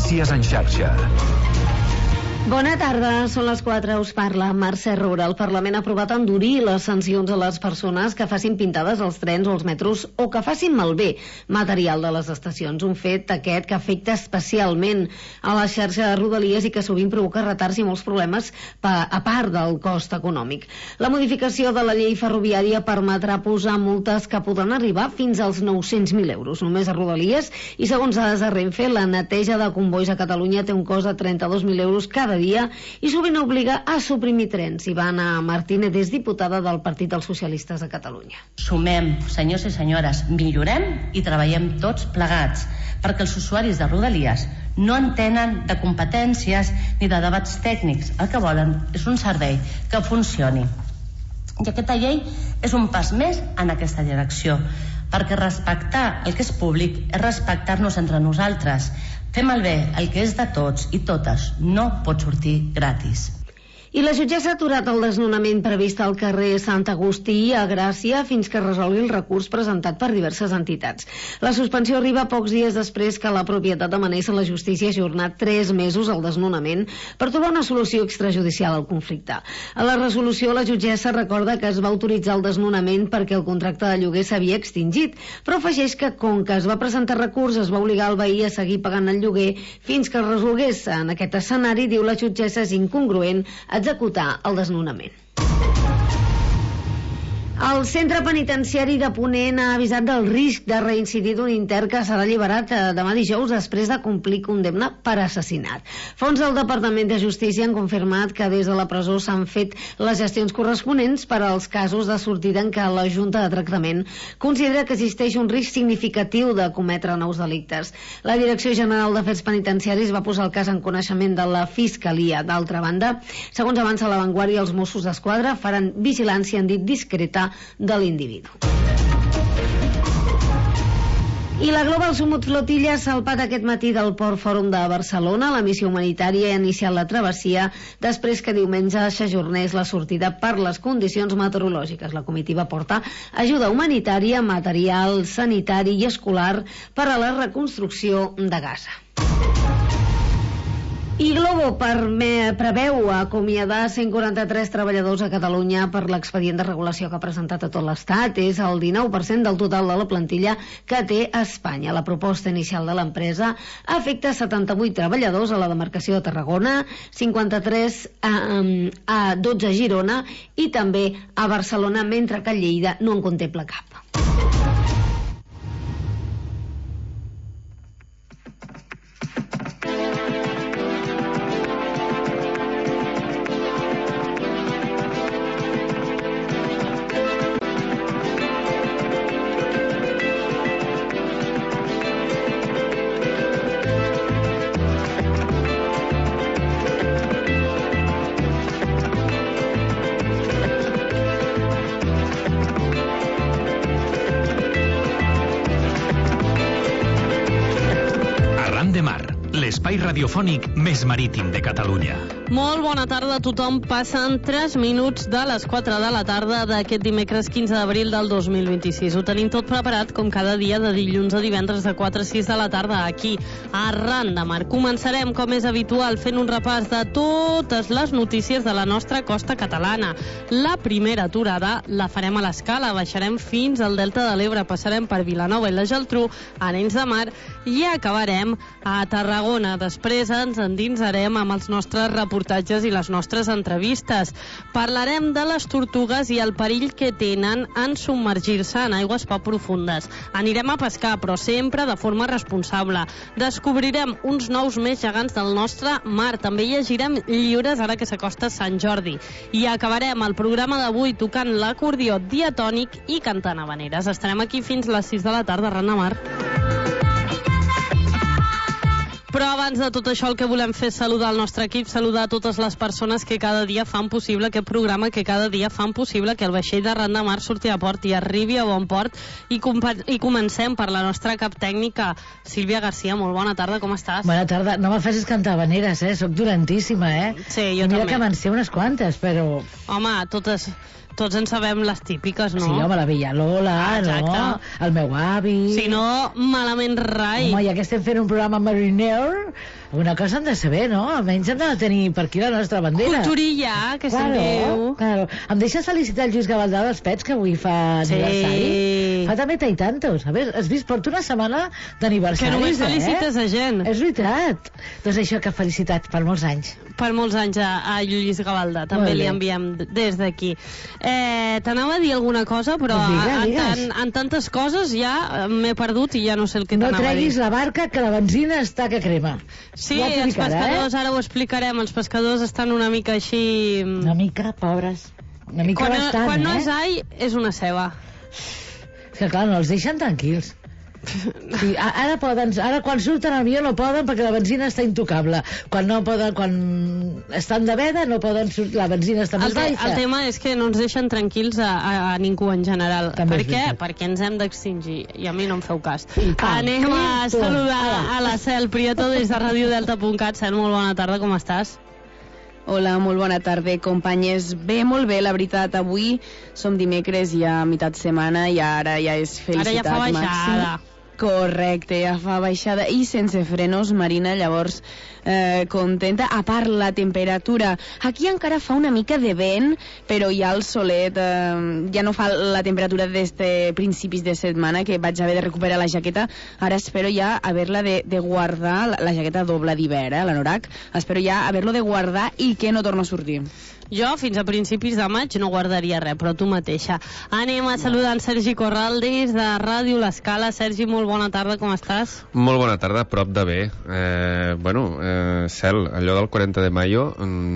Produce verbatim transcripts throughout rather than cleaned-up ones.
Notícies en xarxa. Bona tarda, són les quatre, us parla Mercè Roura. El Parlament ha aprovat endurir les sancions a les persones que facin pintades als trens o als metros o que facin malbé material de les estacions. Un fet aquest que afecta especialment a la xarxa de Rodalies i que sovint provoca retards i molts problemes a part del cost econòmic. La modificació de la llei ferroviària permetrà posar multes que poden arribar fins als nou-cents mil euros només a Rodalies i segons dades de Renfe, la neteja de convois a Catalunya té un cost de trenta-dos mil euros cada dia i sovint obliga a suprimir trens. Ivana Martínez és diputada del Partit dels Socialistes de Catalunya. Sumem, senyors i senyores, millorem i treballem tots plegats, perquè els usuaris de Rodalies no entenen de competències ni de debats tècnics. El que volen és un servei que funcioni. I aquesta llei és un pas més en aquesta direcció, perquè respectar el que és públic és respectar-nos entre nosaltres. Fer malbé el que és de tots i totes no pot sortir gratis. I la jutgessa ha aturat el desnonament previst al carrer Sant Agustí a Gràcia fins que resolgui el recurs presentat per diverses entitats. La suspensió arriba pocs dies després que la propietat demanés a la justícia ajornar tres mesos el desnonament per trobar una solució extrajudicial al conflicte. A la resolució, la jutgessa recorda que es va autoritzar el desnonament perquè el contracte de lloguer s'havia extingit, però afegeix que com que es va presentar recurs es va obligar el veí a seguir pagant el lloguer fins que es resolgués. En aquest escenari, diu la jutgessa, és incongruent executar el desnonament. El centre penitenciari de Ponent ha avisat del risc de reincidir d'un intern que serà alliberat demà dijous després de complir condemna per assassinat. Fons del Departament de Justícia han confirmat que des de la presó s'han fet les gestions corresponents per als casos de sortida en què la Junta de Tractament considera que existeix un risc significatiu de cometre nous delictes. La Direcció General d'Afers Penitenciaris va posar el cas en coneixement de la Fiscalia. D'altra banda, segons avança La Vanguardia, els Mossos d'Esquadra faran vigilància en dit discreta de l'individu. I la Global Sumut Flotilla ha salpat aquest matí del Port Fòrum de Barcelona. La missió humanitària ha iniciat la travessia després que diumenge s'ajornés la sortida per les condicions meteorològiques. La comitiva porta ajuda humanitària, material sanitari i escolar per a la reconstrucció de Gaza. I Glovo preveu acomiadar cent quaranta-tres treballadors a Catalunya per l'expedient de regulació que ha presentat a tot l'Estat. És el dinou per cent del total de la plantilla que té a Espanya. La proposta inicial de l'empresa afecta setanta-vuit treballadors a la demarcació de Tarragona, cinquanta-tres a, a dotze a Girona i també a Barcelona, mentre que a Lleida no en contempla cap. L'espai radiofònic més marítim de Catalunya. Molt bona tarda a tothom. Passen tres minuts de les quatre de la tarda d'aquest dimecres quinze d'abril del dos mil vint-i-sis. Ho tenim tot preparat com cada dia de dilluns a divendres de quatre a sis de la tarda aquí a Arran de Mar. Començarem, com és habitual, fent un repàs de totes les notícies de la nostra costa catalana. La primera aturada la farem a l'Escala, baixarem fins al Delta de l'Ebre, passarem per Vilanova i la Geltrú, Arenys de Mar i acabarem a Tarragona. Després ens endinsarem amb els nostres reportatges i les nostres entrevistes. Parlarem de les tortugues i el perill que tenen en submergir-se en aigües poc profundes. Anirem a pescar, però sempre de forma responsable. Descobrirem uns nous més gegants del nostre mar. També llegirem llibres ara que s'acosta Sant Jordi. I acabarem el programa d'avui tocant l'acordió diatònic i cantant habaneres. Estarem aquí fins les sis de la tarda, Arran de Mar. Però abans de tot això el que volem fer és saludar el nostre equip, saludar a totes les persones que cada dia fan possible aquest programa, que cada dia fan possible que el vaixell d'Arran de Mar surti a port i arribi a bon port. I, i comencem per la nostra cap tècnica, Sílvia Garcia. Molt bona tarda, com estàs? Bona tarda. No me facis cantar habaneres, eh? Soc dolentíssima, eh? Sí, jo Mira també. que me'n sé unes quantes, però... Home, totes... tots en sabem les típiques, no? Sí, home, la Vella Lola, no? El meu avi... Si no, malament rai. Home, ja que estem fent un programa mariner, una cosa hem de saber, no? Almenys hem de tenir per aquí la nostra bandera. Culturilla, que se'n diu. Claro. Em deixes felicitar el Lluís Gavaldà dels Pets, que avui fa Sí. aniversari? Fa també i tantos. A veure, has vist? Porto una setmana d'aniversaris, Que només felicites eh? a gent. És veritat. Doncs això, que felicitats per molts anys. Per molts anys a, a Lluís Gavaldà, també li enviem des d'aquí. Eh, T'anava a dir alguna cosa, però Pues digue, en, digues. en, en tantes coses ja m'he perdut i ja no sé el que No t'anava a dir. treguis la barca, que la benzina està que crema. Sí, Ja t'ho els dic ara, pescadors, eh? ara ho explicarem, els pescadors estan una mica així... Una mica, pobres. Una mica quan, bastant, quan no eh? és all, és una ceba. És que, clar, no els deixen tranquils. Sí, a- ara poden, ara quan surten al avió no poden perquè la benzina està intocable. Quan no poden, quan estan de veda no poden sortir, la benzina està més El, te, baixa. el tema és que no ens deixen tranquils a, a, a ningú en general. També per és què? veritat. Perquè ens hem d'extingir i a mi no em feu cas. I tant. Anem a I tant. saludar Ara. a la Cel Prieto des de radio delta punt cat. Cel, molt bona tarda, com estàs? Hola, molt bona tarda, companyes. Bé, molt bé, la veritat, avui som dimecres, ja a meitat setmana i ara ja és felicitat Ara ja fa baixada. màxim. Correcte, ja fa baixada i sense frenos, Marina, llavors eh, contenta. A part, la temperatura, aquí encara fa una mica de vent, però ja el solet eh, ja no fa la temperatura des de principis de setmana, que vaig haver de recuperar la jaqueta. Ara espero ja haver-la de, de guardar, la, la jaqueta doble d'hivern, eh, l'anorac, espero ja haver-lo de guardar i que no torna a sortir. Jo, fins a principis de maig, no guardaria res, però tu mateixa. Anem a saludar en Sergi Corral des de Ràdio L'Escala. Sergi, molt bona tarda, com estàs? Molt bona tarda, prop de bé. Eh, bueno, eh, Cel, allò del quaranta de mayo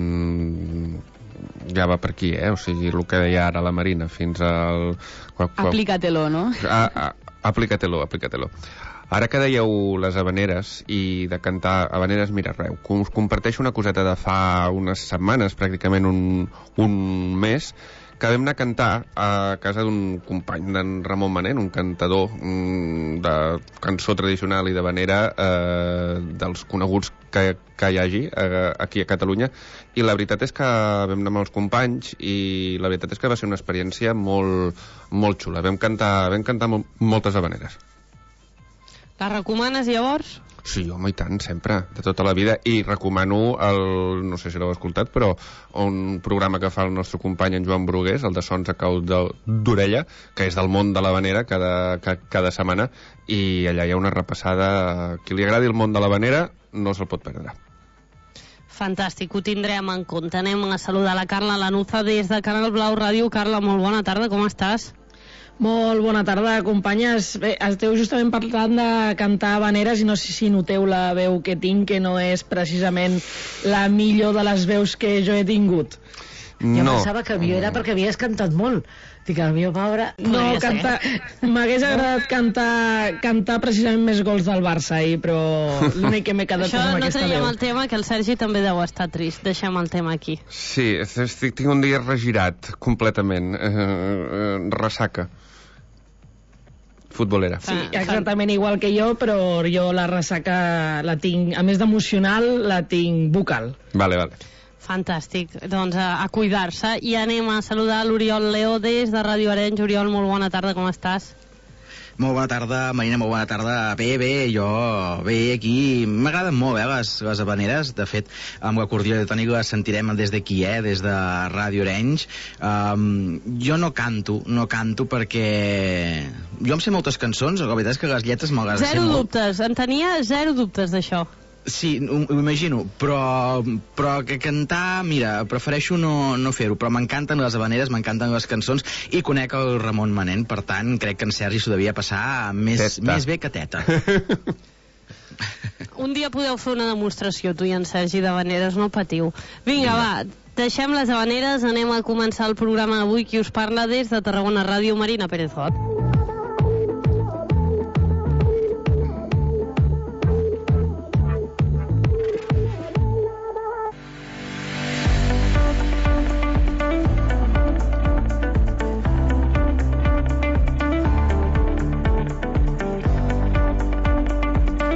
mm, ja va per aquí, eh? O sigui, el que deia ara la Marina, fins al... Aplica-te-lo, no? Ah, ah, aplica-te-lo, aplica-te-lo. Ara que dèieu les habaneres i de cantar habaneres, mira, reu, us comparteixo una coseta de fa unes setmanes, pràcticament un, un mes, que vam anar a cantar a casa d'un company, d'en Ramon Manent, un cantador mm, de cançó tradicional i d'habanera eh, dels coneguts que, que hi hagi eh, aquí a Catalunya, i la veritat és que vam anar amb els companys i la veritat és que va ser una experiència molt, molt xula. Vam cantar, vam cantar mol, moltes habaneres. La recomanes, llavors? Sí, home, i tant, sempre, de tota la vida. I recomano, el, no sé si l'heu escoltat, però un programa que fa el nostre company en Joan Brugués, el de Sons a cau d'orella, que és del món de l'habanera cada, cada setmana, i allà hi ha una repassada. Qui li agradi el món de l'habanera no se'l pot perdre. Fantàstic, ho tindrem en compte. Anem a saludar la Carla Lanuza des de Canal Blau Ràdio. Carla, molt bona tarda, com estàs? Molt bona tarda, companyes. Bé, esteu justament parlant de cantar habaneres i no sé si noteu la veu que tinc, que no és precisament la millor de les veus que jo he tingut. Jo No. pensava que el millor era perquè havies cantat molt. Dic, el millor, pobre... No, Podria ser. cantar... M'hagués agradat cantar, cantar precisament més gols del Barça ahir, però l'únic que m'he quedat Això és amb no aquesta traiem veu. el tema, que el Sergi també deu estar trist. Deixem el tema aquí. Sí, estic, tinc un dia regirat, completament. Eh, eh, ressaca. Futbolera. Sí, exactament igual que jo, però jo la ressaca la tinc, a més d'emocional, la tinc vocal. Vale, vale. Fantàstic. Doncs a, a cuidar-se. I anem a saludar l'Oriol Leo des de Ràdio Arenys. Oriol, molt bona tarda, com estàs? Molt bona tarda, Marina, molt bona tarda. Bé, bé, jo, bé, aquí m'agraden molt, eh, les, les habaneres. De fet, amb l'acordió tònic les sentirem des d'aquí, eh, des de Ràdio Arenys. Um, jo no canto, no canto perquè... Jo em sé moltes cançons, la veritat és que les lletres me les sé Zero molt. dubtes. En tenia zero dubtes d'això. Sí, ho, ho imagino, però, però que cantar, mira, prefereixo no, no fer-ho, però m'encanten les habaneres, m'encanten les cançons, i conec el Ramon Manent, per tant, crec que en Sergi s'ho devia passar més, Teta. més bé que teta. Un dia podeu fer una demostració, tu i en Sergi, d'habaneres, no patiu. Vinga, va, deixem les habaneres, anem a començar el programa d'avui. Qui us parla des de Tarragona Ràdio, Marina Pérez Got.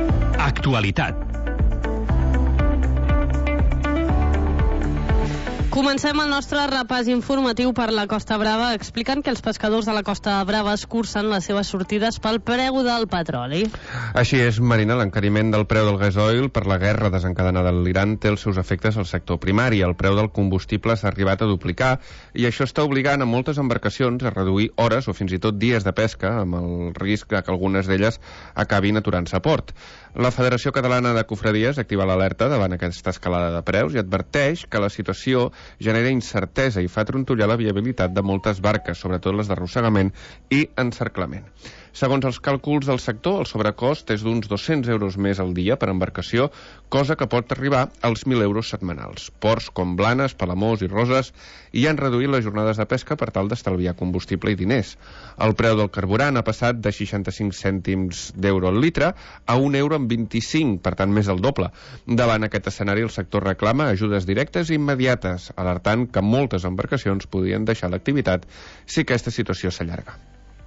Actualitat. Comencem el nostre repàs informatiu per la Costa Brava explicant que els pescadors de la Costa Brava escurcen les seves sortides pel preu del petroli. Així és, Marina, l'encariment del preu del gasoil per la guerra desencadenada a l'Iran té els seus efectes al sector primari. El preu del combustible s'ha arribat a duplicar i això està obligant a moltes embarcacions a reduir hores o fins i tot dies de pesca amb el risc que algunes d'elles acabin aturant-se a port. La Federació Catalana de Cofradies activa l'alerta davant aquesta escalada de preus i adverteix que la situació genera incertesa i fa trontollar la viabilitat de moltes barques, sobretot les d'arrossegament i encerclament. Segons els càlculs del sector, el sobrecost és d'uns dos-cents euros més al dia per embarcació, cosa que pot arribar als mil euros setmanals. Ports com Blanes, Palamós i Roses hi han reduït les jornades de pesca per tal d'estalviar combustible i diners. El preu del carburant ha passat de seixanta-cinc cèntims d'euro al litre a un euro amb vint-i-cinc, per tant més del doble. Davant aquest escenari, el sector reclama ajudes directes i immediates, alertant que moltes embarcacions podrien deixar l'activitat si aquesta situació s'allarga.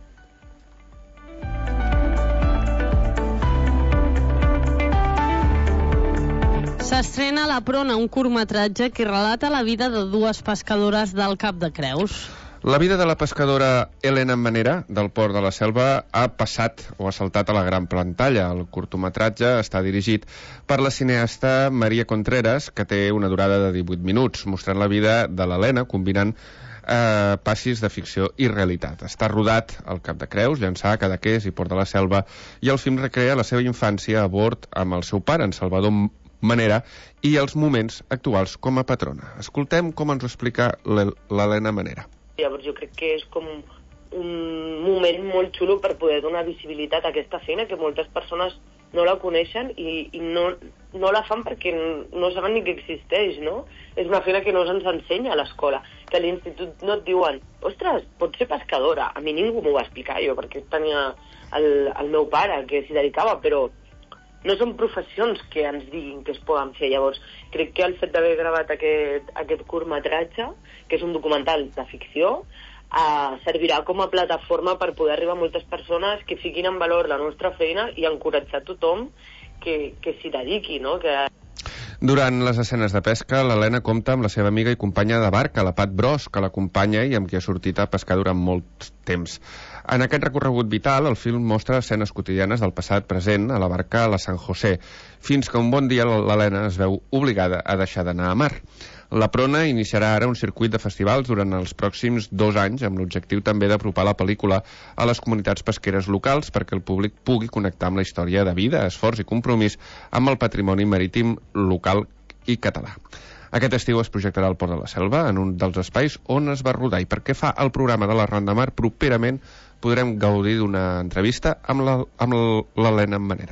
S'estrena a la Prona un curtmetratge que relata la vida de dues pescadores del Cap de Creus. La vida de la pescadora Elena Manera, del Port de la Selva, ha passat o ha saltat a la gran pantalla. El curtmetratge està dirigit per la cineasta Maria Contreras, que té una durada de divuit minuts, mostrant la vida de l'Helena, combinant eh, passis de ficció i realitat. Està rodat al Cap de Creus, Llançà, Cadaqués i Port de la Selva, i el film recrea la seva infància a bord amb el seu pare, en Salvador Manera, i els moments actuals com a patrona. Escoltem com ens ho explica l'Helena Manera. Llavors jo crec que és com un moment molt xulo per poder donar visibilitat a aquesta feina que moltes persones no la coneixen i, i no, no la fan perquè no saben ni que existeix, no? És una feina que no se'ns ensenya a l'escola, que a l'institut no et diuen ostres, pots ser pescadora. A mi ningú m'ho va explicar, jo perquè tenia el, el meu pare que s'hi dedicava, però no són professions que ens diguin que es poden fer. Llavors, crec que el fet d'haver gravat aquest, aquest curtmetratge, que és un documental de ficció, eh, servirà com a plataforma per poder arribar a moltes persones que fiquin en valor la nostra feina i encoratjar tothom que, que s'hi dediqui, no? Que... Durant les escenes de pesca, l'Helena compta amb la seva amiga i companya de barca, la Pat Bros, que l'acompanya i amb qui ha sortit a pescar durant molt temps. En aquest recorregut vital, el film mostra escenes quotidianes del passat present a la barca a la San José, fins que un bon dia l'Helena es veu obligada a deixar d'anar a mar. La Prona iniciarà ara un circuit de festivals durant els pròxims dos anys amb l'objectiu també d'apropar la pel·lícula a les comunitats pesqueres locals perquè el públic pugui connectar amb la història de vida, esforç i compromís amb el patrimoni marítim local i català. Aquest estiu es projectarà al Port de la Selva, en un dels espais on es va rodar, i perquè fa el programa de la Ronda Mar, properament podrem gaudir d'una entrevista amb l'Helena Manera.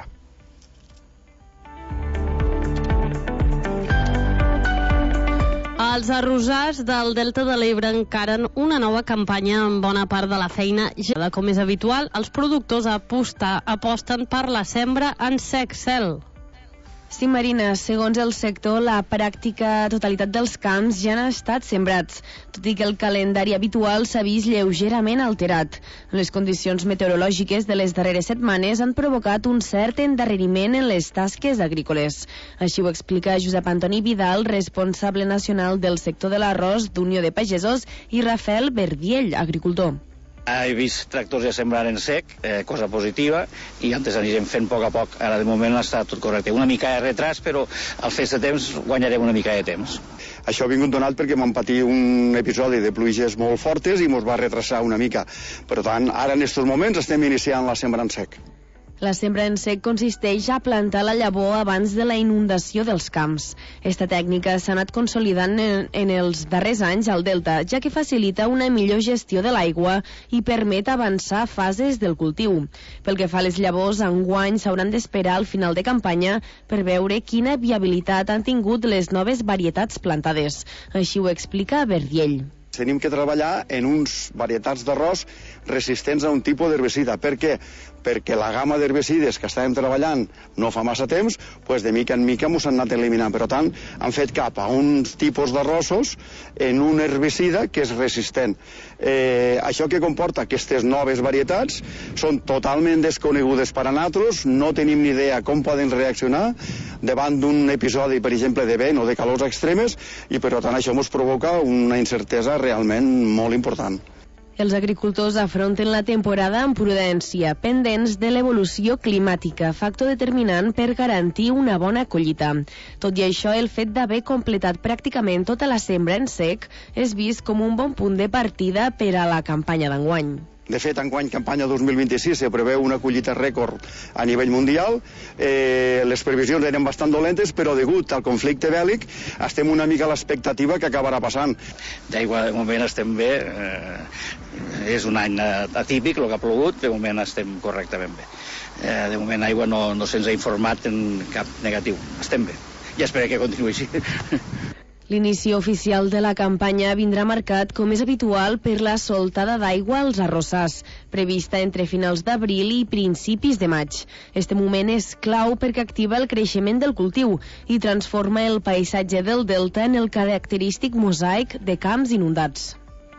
Els arrossars del Delta de l'Ebre encaren una nova campanya amb bona part de la feina ja. Com és habitual, els productors aposta, aposten per la sembra en sec cel. Sí, Marina, segons el sector, la pràctica totalitat dels camps ja han estat sembrats, tot i que el calendari habitual s'ha vist lleugerament alterat. Les condicions meteorològiques de les darreres setmanes han provocat un cert endarreriment en les tasques agrícoles. Així ho explica Josep Antoni Vidal, responsable nacional del sector de l'arròs d'Unió de Pagesos, i Rafael Verdiell, agricultor. He vist tractors ja sembrar en sec, eh, cosa positiva, i antes anirem fent a poc a poc. Ara, de moment, està tot correcte. Una mica de retras, però al fer-se temps guanyarem una mica de temps. Això ha vingut donat perquè vam patir un episodi de pluges molt fortes i ens va retrasar una mica. Per tant, ara en aquests moments estem iniciant la sembra en sec. La sembra en sec consisteix a plantar la llavor abans de la inundació dels camps. Esta tècnica s'ha anat consolidant en, en els darrers anys al Delta, ja que facilita una millor gestió de l'aigua i permet avançar fases del cultiu. Pel que fa a les llavors, enguany s'hauran d'esperar al final de campanya per veure quina viabilitat han tingut les noves varietats plantades. Així ho explica Verdiell. Tenim que treballar en uns varietats d'arròs resistents a un tipus d'herbicida. Per què? Perquè la gamma d'herbicides que estàvem treballant no fa massa temps, doncs de mica en mica mos han anat eliminant. Per tant, han fet cap a uns tipus d'arrossos en un herbicida que és resistent. Eh, això que comporta aquestes noves varietats són totalment desconegudes per a nosaltres, no tenim ni idea com poden reaccionar davant d'un episodi, per exemple, de vent o de calors extremes, i per tant això ens provoca una incertesa realment molt important. Els agricultors afronten la temporada amb prudència, pendents de l'evolució climàtica, factor determinant per garantir una bona collita. Tot i això, el fet d'haver completat pràcticament tota la sembra en sec és vist com un bon punt de partida per a la campanya d'enguany. De fet, enguany, campanya dos mil vint-i-sis, se preveu una collita rècord a nivell mundial. Eh, les previsions eren bastant dolentes, però degut al conflicte bèl·lic estem una mica a l'expectativa que acabarà passant. D'aigua, de moment estem bé. Eh, és un any atípic, el que ha plogut, de moment estem correctament bé. Eh, de moment aigua no, no se'ns ha informat en cap negatiu. Estem bé. I espero que continuï així. L'inici oficial de la campanya vindrà marcat, com és habitual, per la soltada d'aigua als arrossars, prevista entre finals d'abril i principis de maig. Este moment és clau perquè activa el creixement del cultiu i transforma el paisatge del delta en el característic mosaic de camps inundats.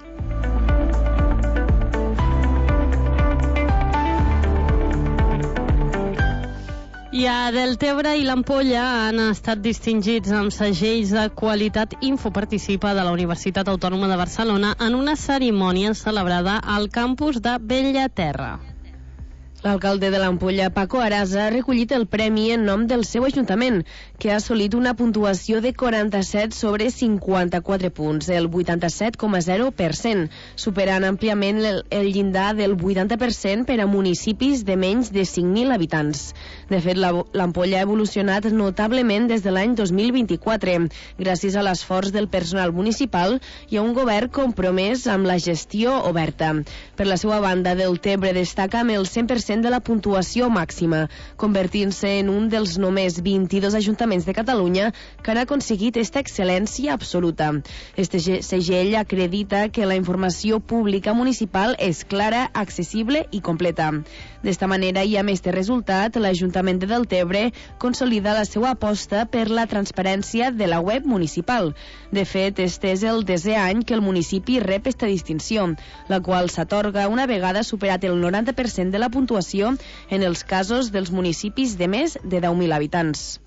I a Deltebre i l'Ampolla han estat distingits amb segells de qualitat Infoparticipa de la Universitat Autònoma de Barcelona en una cerimònia celebrada al campus de Bellaterra. L'alcalde de l'Ampolla, Paco Arasa, ha recollit el premi en nom del seu ajuntament, que ha assolit una puntuació de quaranta-set sobre cinquanta-quatre punts, el vuitanta-set coma zero per cent, superant àmpliament el, el llindar del vuitanta per cent per a municipis de menys de cinc mil habitants. De fet, l'Ampolla ha evolucionat notablement des de l'any dos mil vint-i-quatre, gràcies a l'esforç del personal municipal i a un govern compromès amb la gestió oberta. Per la seva banda, Deltebre destaca amb el cent per cent de la puntuació màxima, convertint-se en un dels només vint-i-dos ajuntaments de Catalunya que han aconseguit esta excel·lència absoluta. Este segell acredita que la informació pública municipal és clara, accessible i completa. D'esta manera i amb este resultat, l'Ajuntament de Deltebre consolida la seva aposta per la transparència de la web municipal. De fet, este és el desè any que el municipi rep esta distinció, la qual s'atorga una vegada superat el noranta per cent de la puntuació en els casos dels municipis de més de deu mil habitants.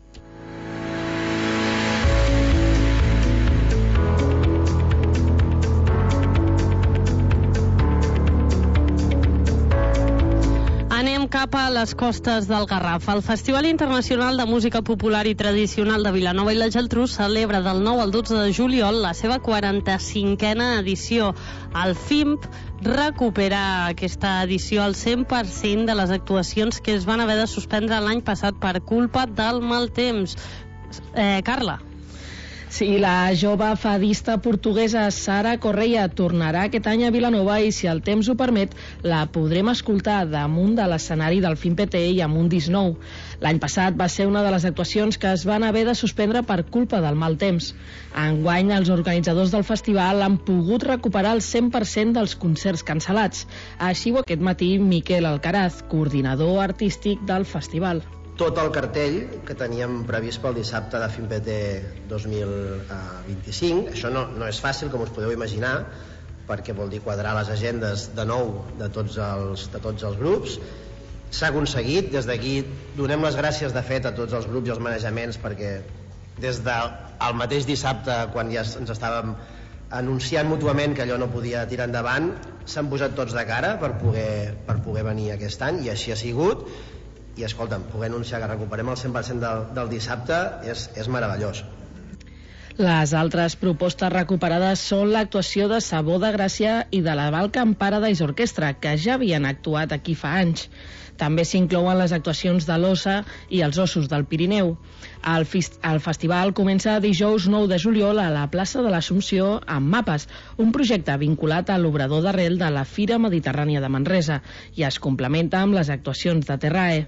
Anem cap a les costes del Garraf. El Festival Internacional de Música Popular i Tradicional de Vilanova i la Geltrú celebra del nou al dotze de juliol la seva quaranta-cinquena edició. El F I M P recupera aquesta edició al cent per cent de les actuacions que es van haver de suspendre l'any passat per culpa del mal temps. Eh, Carla. Sí, la jove fadista portuguesa Sara Correia tornarà aquest any a Vilanova i, si el temps ho permet, la podrem escoltar damunt de l'escenari del F I M P T i amb un disc nou. L'any passat va ser una de les actuacions que es van haver de suspendre per culpa del mal temps. Enguany, els organitzadors del festival han pogut recuperar el cent per cent dels concerts cancel·lats. Així ho aquest matí Miquel Alcaraz, coordinador artístic del festival. Tot el cartell que teníem previst pel dissabte de F I M P T dos mil vint-i-cinc. Això no, no és fàcil, com us podeu imaginar, perquè vol dir quadrar les agendes de nou de tots els, de tots els grups. S'ha aconseguit. Des d'aquí donem les gràcies, de fet, a tots els grups i els manejaments, perquè des del mateix dissabte, quan ja ens estàvem anunciant mútuament que allò no podia tirar endavant, s'han posat tots de cara per poder, per poder venir aquest any, i així ha sigut. I escolta'm, poder anunciar que recuperem el cent per cent del, del dissabte és, és meravellós. Les altres propostes recuperades són l'actuació de Sabó de Gràcia i de la Valcamp Paradise Orquestra, que ja havien actuat aquí fa anys. També s'inclouen les actuacions de l'Ossa i els Ossos del Pirineu. El, el festival comença dijous nou de juliol a la plaça de l'Assumpció amb Mapes, un projecte vinculat a l'obrador d'arrel de la Fira Mediterrània de Manresa, i es complementa amb les actuacions de Terrae.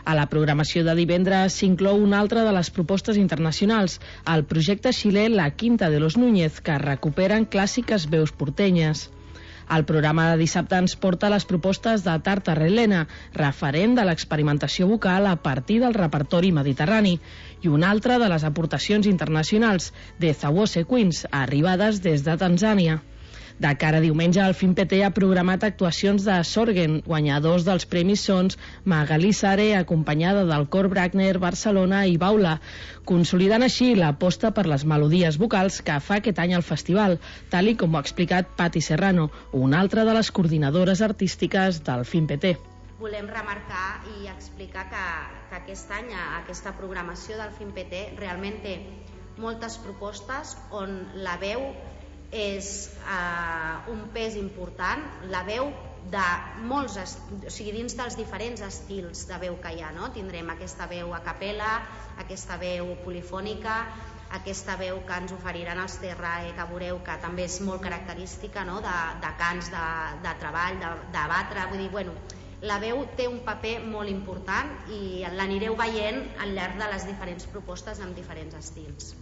A la programació de divendres s'inclou una altra de les propostes internacionals, el projecte xilè La Quinta de los Núñez, que recuperen clàssiques veus portenyes. El programa de dissabte ens porta les propostes de Tarta Relena, referent de l'experimentació vocal a partir del repertori mediterrani, i una altra de les aportacions internacionals, de Zawose Queens, arribades des de Tanzània. De cara a diumenge, el FIMPT ha programat actuacions de Sorgen, guanyadors dels Premis Sons, Magalí Sare, acompanyada del Cor Bruckner, Barcelona i Baula, consolidant així l'aposta per les melodies vocals que fa aquest any al festival, tal i com ho ha explicat Patti Serrano, una altra de les coordinadores artístiques del FIMPT. Volem remarcar i explicar que, que aquest any aquesta programació del FIMPT realment té moltes propostes on la veu és uh, un pes important, la veu de molts, o sigui, dins dels diferents estils de veu que hi ha, no? Tindrem aquesta veu a capella, aquesta veu polifònica, aquesta veu que ens oferiran els Terrae, que veureu que també és molt característica, no? de, de cants de, de treball, de, de batre, vull dir, bueno, la veu té un paper molt important i l'anireu veient al llarg de les diferents propostes amb diferents estils.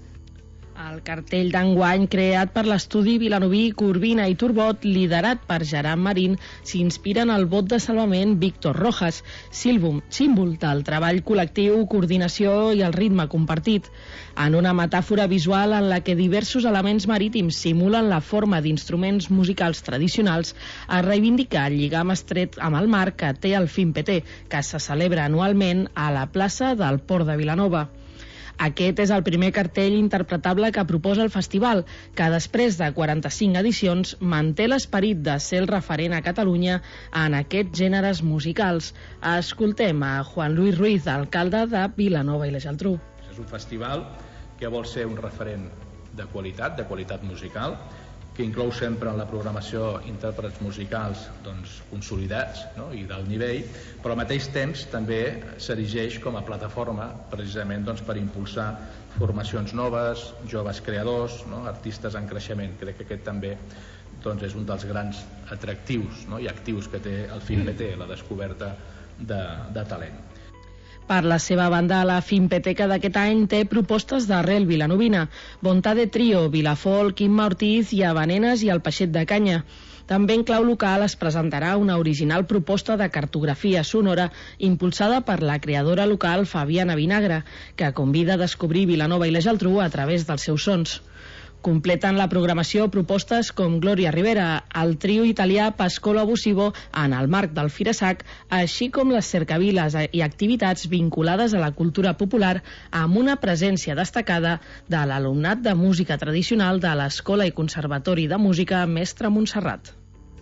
El cartell d'enguany, creat per l'estudi vilanoví Corbina i Turbot, liderat per Gerard Marín, s'inspira en el bot de salvament Víctor Rojas, símbol, símbol del treball col·lectiu, coordinació i el ritme compartit. En una metàfora visual en la que diversos elements marítims simulen la forma d'instruments musicals tradicionals, es reivindica el lligam estret amb el mar que té el FIMPT, que se celebra anualment a la plaça del Port de Vilanova. Aquest és el primer cartell interpretable que proposa el festival, que després de quaranta-cinc edicions manté l'esperit de ser el referent a Catalunya en aquests gèneres musicals. Escoltem a Juan Luis Ruiz, alcalde de Vilanova i la Geltrú. És un festival que vol ser un referent de qualitat, de qualitat musical, que inclou sempre en la programació intèrprets musicals doncs, consolidats, no? I d'alt nivell, però al mateix temps també s'erigeix com a plataforma precisament doncs, per impulsar formacions noves, joves creadors, no? Artistes en creixement. Crec que aquest també doncs, és un dels grans atractius, no? I actius que té el FIMPT, la descoberta de, de talent. Per la seva banda, la Filmpeteca d'aquest any té propostes d'arrel vilanovina, Bontade Trio, Vilafolk, Imma Ortiz i Habanenes i el Peixet de Canya. També en clau local es presentarà una original proposta de cartografia sonora impulsada per la creadora local Fabiana Vinagre, que convida a descobrir Vilanova i la Geltrú a través dels seus sons. Completen la programació propostes com Gloria Rivera, el trio italià Pascolo Abusivo en el marc del Firasac, així com les cercaviles i activitats vinculades a la cultura popular amb una presència destacada de l'alumnat de música tradicional de l'Escola i Conservatori de Música Mestre Montserrat.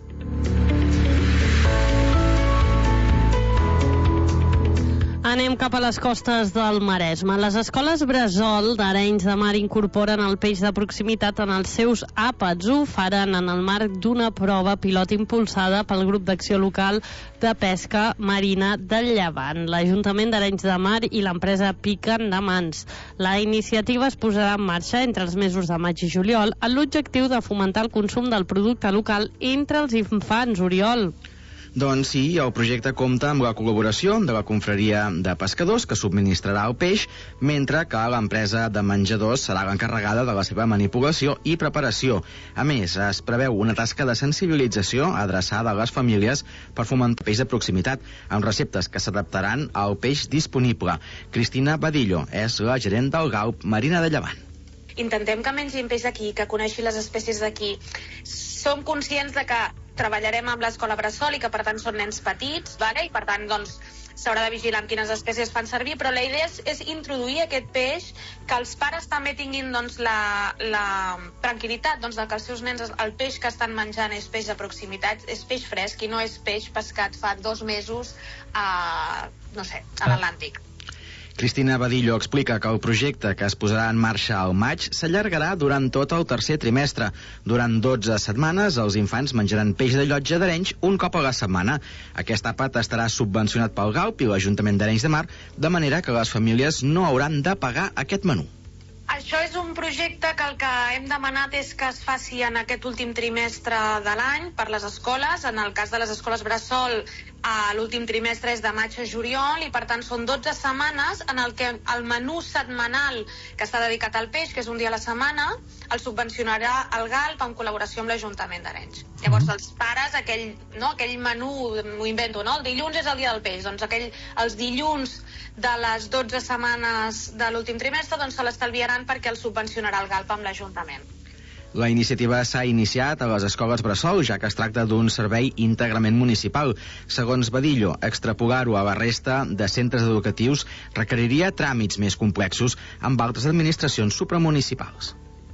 Anem cap a les costes del Maresme. Les escoles Bressol d'Arenys de Mar incorporen el peix de proximitat en els seus àpats. Ho faran en el marc d'una prova pilot impulsada pel grup d'acció local de pesca marina del Llevant, l'Ajuntament d'Arenys de Mar i l'empresa Piquen de Mans. La iniciativa es posarà en marxa entre els mesos de maig i juliol amb l'objectiu de fomentar el consum del producte local entre els infants. Oriol. Doncs sí, el projecte compta amb la col·laboració de la confraria de pescadors que subministrarà el peix, mentre que l'empresa de menjadors serà l'encarregada de la seva manipulació i preparació. A més, es preveu una tasca de sensibilització adreçada a les famílies per fomentar el peix de proximitat, amb receptes que s'adaptaran al peix disponible. Cristina Badillo és la gerent del G A U P Marina de Llevant. Intentem que mengin peix d'aquí, que coneixi les espècies d'aquí. Som conscients de que treballarem amb l'escola Bressol i que per tant són nens petits, vale? I per tant doncs s'haurà de vigilar amb quines espècies fan servir, però la idea és, és introduir aquest peix, que els pares també tinguin doncs, la, la tranquil·litat doncs, de que els seus nens, el peix que estan menjant és peix de proximitat, és peix fresc i no és peix pescat fa dos mesos a, no sé, a l'Atlàntic. Cristina Badillo explica que el projecte, que es posarà en marxa al maig, s'allargarà durant tot el tercer trimestre. Durant dotze setmanes, els infants menjaran peix de llotja d'Arenys un cop a la setmana. Aquest àpat estarà subvencionat pel G A U P i l'Ajuntament d'Arenys de Mar, de manera que les famílies no hauran de pagar aquest menú. Això és un projecte que el que hem demanat és que es faci en aquest últim trimestre de l'any per les escoles. En el cas de les escoles Bressol a l'últim trimestre és de maig a juliol i per tant són dotze setmanes en el que el menú setmanal que està dedicat al peix, que és un dia a la setmana, el subvencionarà el Galp en col·laboració amb l'Ajuntament d'Arenys. Llavors els pares, aquell, no, aquell menú, m'ho invento, no? El dilluns és el dia del peix, doncs aquell, els dilluns de les dotze setmanes de l'últim trimestre doncs se l'estalviaran perquè el subvencionarà el Galp amb l'Ajuntament. La iniciativa s'ha iniciat a les escoles bressol, ja que es tracta d'un servei íntegrament municipal. Segons Badillo, extrapolar-ho a la resta de centres educatius requeriria tràmits més complexos amb altres administracions supramunicipals.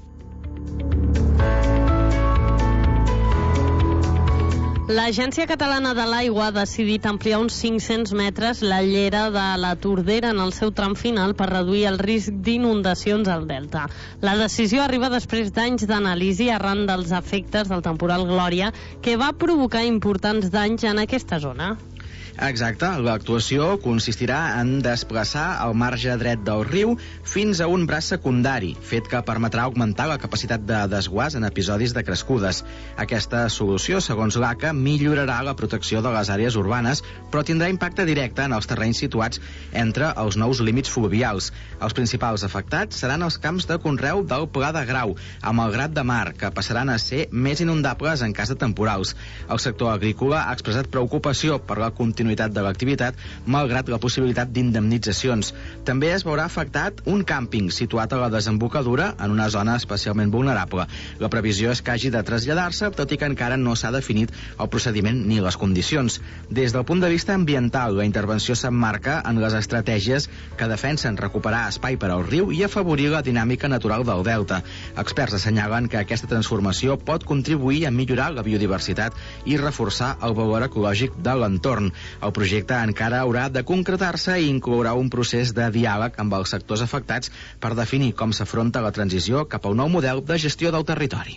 L'Agència Catalana de l'Aigua ha decidit ampliar uns cinc-cents metres la llera de la Tordera en el seu tram final per reduir el risc d'inundacions al delta. La decisió arriba després d'anys d'anàlisi arran dels efectes del temporal Glòria, que va provocar importants danys en aquesta zona. Exacte, l'actuació consistirà en desplaçar el marge dret del riu fins a un braç secundari, fet que permetrà augmentar la capacitat de desguàs en episodis de crescudes. Aquesta solució, segons l'A C A, millorarà la protecció de les àrees urbanes, però tindrà impacte directe en els terrenys situats entre els nous límits fluvials. Els principals afectats seran els camps de conreu del Pla de Grau, amb el Grat de Mar, que passaran a ser més inundables en cas de temporals. El sector agrícola ha expressat preocupació per la continuïtat de l'activitat, malgrat la possibilitat d'indemnitzacions. També es veurà afectat un càmping situat a la desembocadura en una zona especialment vulnerable. La previsió és que hagi de traslladar-se, tot i que encara no s'ha definit el procediment ni les condicions. Des del punt de vista ambiental, la intervenció s'emmarca en les estratègies que defensen recuperar espai per al riu i afavorir la dinàmica natural del delta. Experts assenyalen que aquesta transformació pot contribuir a millorar la biodiversitat i reforçar el valor ecològic de l'entorn. El projecte encara haurà de concretar-se i inclourà un procés de diàleg amb els sectors afectats per definir com s'afronta la transició cap a un nou model de gestió del territori.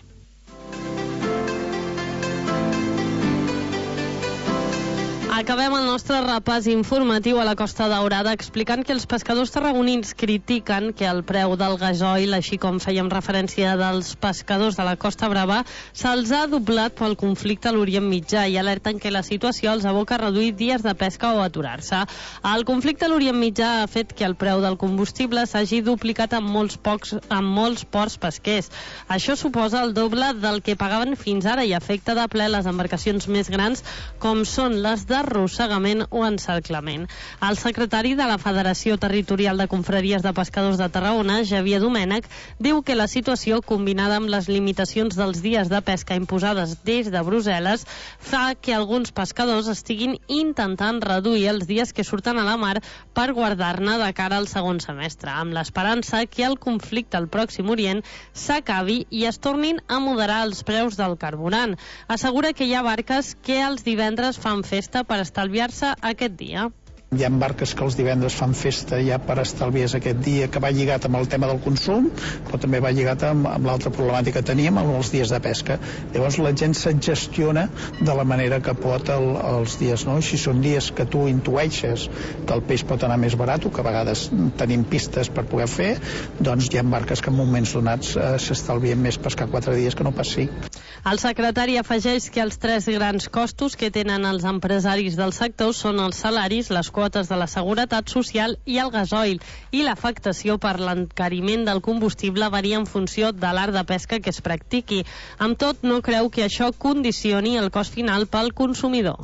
Acabem el nostre repàs informatiu a la Costa Daurada explicant que els pescadors tarragonins critiquen que el preu del gasoil, així com fèiem referència dels pescadors de la Costa Brava, se'ls ha doblat pel conflicte a l'Orient Mitjà i alerten que la situació els aboca a reduir dies de pesca o aturar-se. El conflicte a l'Orient Mitjà ha fet que el preu del combustible s'hagi duplicat en molts, pocs, en molts ports pesquers. Això suposa el doble del que pagaven fins ara i afecta de ple les embarcacions més grans, com són les de arrossegament o encerclament. El secretari de la Federació Territorial de Confraries de Pescadors de Tarragona, Xavier Domènech, diu que la situació, combinada amb les limitacions dels dies de pesca imposades des de Brussel·les, fa que alguns pescadors estiguin intentant reduir els dies que surten a la mar per guardar-ne de cara al segon semestre, amb l'esperança que el conflicte al Pròxim Orient s'acabi i es tornin a moderar els preus del carburant. Assegura que hi ha barques que els divendres fan festa per estalviar-se aquest dia. Hi ha barques que els divendres fan festa ja per estalviar aquest dia, que va lligat amb el tema del consum, però també va lligat amb, amb l'altra problemàtica que teníem, amb els dies de pesca. Llavors la gent se't gestiona de la manera que pot el, els dies, no? Si són dies que tu intueixes que el peix pot anar més barat, que a vegades tenim pistes per poder fer, doncs hi ha barques que en moments donats eh, s'estalvien més pescar quatre dies que no pas cinc. El secretari afegeix que els tres grans costos que tenen els empresaris del sector són els salaris, les quotes de la seguretat social i el gasoil, i l'afectació per l'encariment del combustible varia en funció de l'art de pesca que es practiqui. Amb tot, no creu que això condicioni el cost final pel consumidor.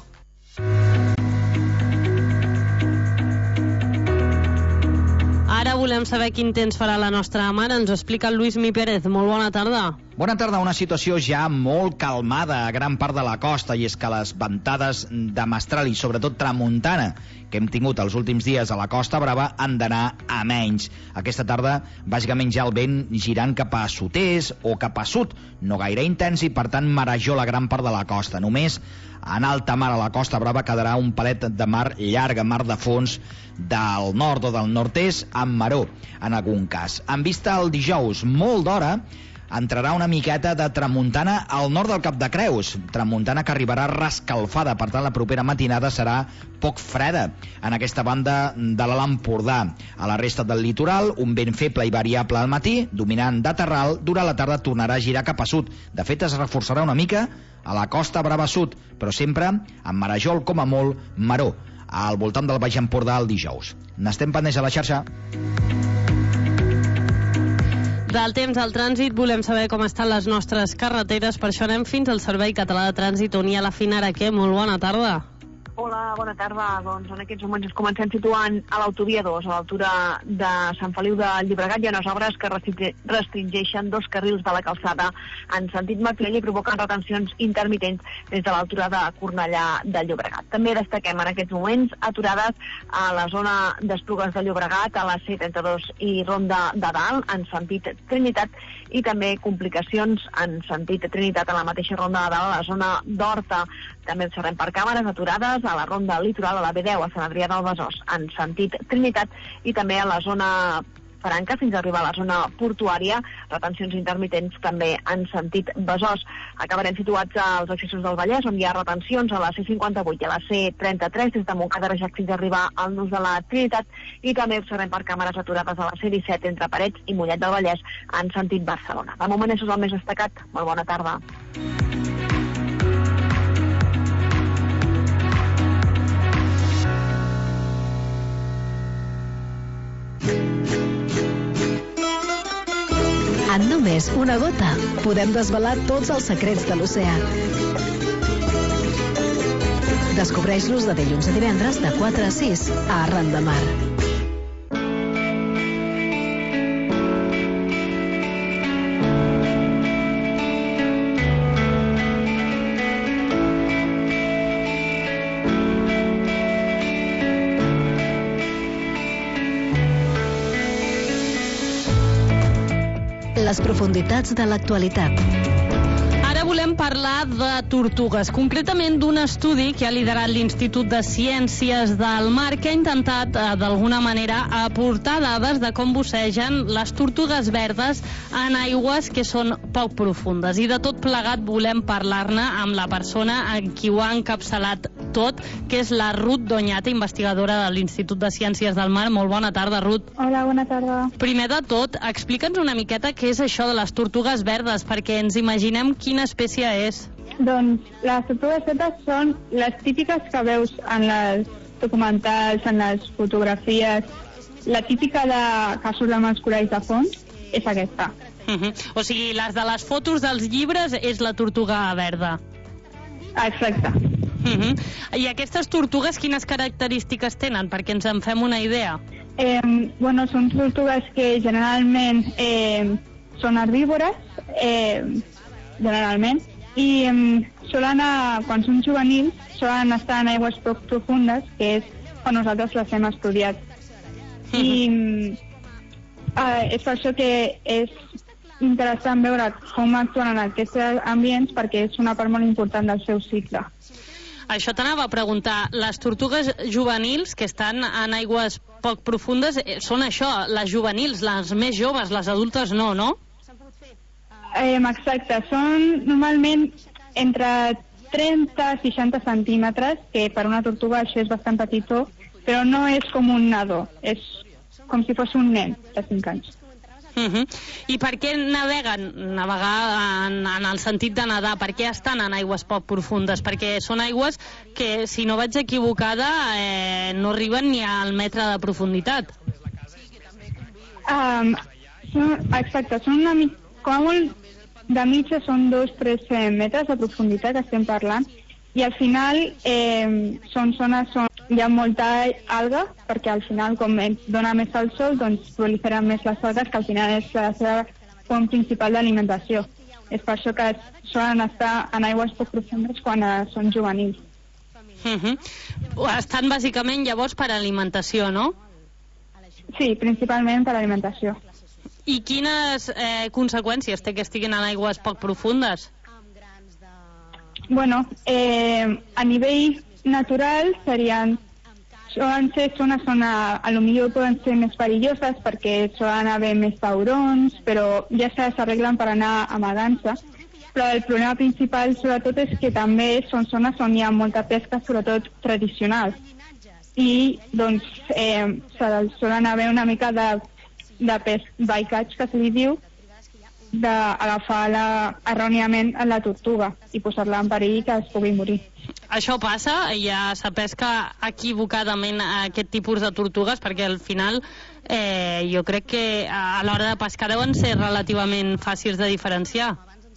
Ara volem saber quin temps farà la nostra mare. Ens ho explica el Lluís Mi Pérez. Molt bona tarda. Bona tarda, una situació ja molt calmada a gran part de la costa, i és que les ventades de mestral i sobretot tramuntana que hem tingut els últims dies a la Costa Brava han d'anar a menys. Aquesta tarda, bàsicament ja el vent girant cap a sud-est o cap a sud, no gaire intens i per tant marejó la gran part de la costa. Només en alta mar a la Costa Brava quedarà un palet de mar llarga, mar de fons del nord o del nord-est, amb maró en algun cas. En vista al dijous, molt d'hora, entrarà una miqueta de tramuntana al nord del Cap de Creus, tramuntana que arribarà rescalfada, per tant la propera matinada serà poc freda en aquesta banda de l'Alt Empordà. A la resta del litoral, un vent feble i variable al matí, dominant de terral, durant la tarda tornarà a girar cap a sud. De fet, es reforçarà una mica a la costa brava sud, però sempre amb marejol com a molt maró, al voltant del Baix Empordà el dijous. N'estem pendents a la xarxa. Del temps al trànsit volem saber com estan les nostres carreteres, per això anem fins al Servei Català de Trànsit, on hi ha la Fina Araquer. Molt bona tarda. Hola, bona tarda. Doncs en aquests moments ens comencem situant a l'autovia dos, a l'altura de Sant Feliu de Llobregat. Hi ha unes obres que restringeixen dos carrils de la calçada en sentit Maclell i provoquen retencions intermitents des de l'altura de Cornellà de Llobregat. També destaquem en aquests moments aturades a la zona d'Esplugues de Llobregat, a la C trenta-dos i Ronda de Dalt, en sentit Trinitat, i també complicacions en sentit Trinitat a la mateixa Ronda de Dalt, a la zona d'Horta. També observem per càmeres aturades a la ronda litoral, a la B deu, a Sant Adrià del Besòs, en sentit Trinitat, i també a la zona Franca, fins a arribar a la zona portuària, retencions intermitents també en sentit Besòs. Acabarem situats als accessos del Vallès, on hi ha retencions a la C cinquanta-vuit i a la C trenta-tres, des de Montcada de Reixac fins a arribar al nus de la Trinitat, i també observem per càmeres aturades a la C disset entre Parets i Mollet del Vallès, en sentit Barcelona. De moment això és el més destacat. Molt bona tarda. En només una gota podem desvelar tots els secrets de l'oceà. Descobreix-los de dilluns a divendres de quatre a sis a Arran de Mar. Les profunditats de l'actualitat. Ara volem parlar de tortugues, concretament d'un estudi que ha liderat l'Institut de Ciències del Mar, que ha intentat, eh, d'alguna manera, aportar dades de com bussegen les tortugues verdes en aigües que són poc profundes. I de tot plegat volem parlar-ne amb la persona en qui ho ha encapçalat tot, que és la Ruth Doñate, investigadora de l'Institut de Ciències del Mar. Molt bona tarda, Ruth. Hola, bona tarda. Primer de tot, explica'ns una miqueta què és això de les tortugues verdes, perquè ens imaginem quina espècie és. Doncs les tortugues verdes són les típiques que veus en les documentals, en les fotografies. La típica de que surt amb els coralls de fons és aquesta. Uh -huh. O sigui, les de les fotos dels llibres és la tortuga verda. Exacte. Uh -huh. I aquestes tortugues quines característiques tenen, perquè ens en fem una idea? Eh, bueno, són tortugues que generalment eh, són herbívores, eh, generalment, i eh, solen, a, quan són juvenils, solen estar en aigües poc profundes, que és quan nosaltres les hem estudiat. Uh -huh. I eh, és per això que és interessant veure com actuen en aquests ambients, perquè és una part molt important del seu cicle. Això t'anava a preguntar, les tortugues juvenils que estan en aigües poc profundes són això, les juvenils, les més joves, les adultes no, no? Eh, exacte, són normalment entre trenta i seixanta centímetres, que per una tortuga això és bastant petitó, però no és com un nadó, és com si fos un nen de cinc anys. Uh -huh. I per què naveguen? Navegar en, en el sentit de nedar, per què estan en aigües poc profundes? Perquè són aigües que, si no vaig equivocada, eh, no arriben ni al metre de profunditat. Um, són, exacte, són una mica, com a molt de mitja són dos a tres metres de profunditat, estem parlant, i al final eh, són zones on hi ha molta alga, perquè al final, com dona més el sol, doncs proliferen més les algues, que al final és la seva font principal d'alimentació. És per això que solen estar en aigües poc profundes quan eh, són juvenils. Uh -huh. Estan bàsicament llavors per alimentació, no? Sí, principalment per alimentació. I quines eh, conseqüències té que estiguin en aigües poc profundes? Bueno, eh, a nivell natural serien solen ser zones on a, a lo millor poden ser més perilloses perquè solen haver més taurons, però ja s'arreglen per anar amagant-se. Però el problema principal, sobretot, és que també són zones on hi ha molta pesca, sobretot tradicional. I, doncs, eh, solen haver una mica de, de pes bycatch, que se li diu, d'agafar erròniament la tortuga i posar-la en perill que es pugui morir. Això passa? Ja s'ha pesca equivocadament aquest tipus de tortugues? Perquè al final eh, jo crec que a l'hora de pescar deuen ser relativament fàcils de diferenciar.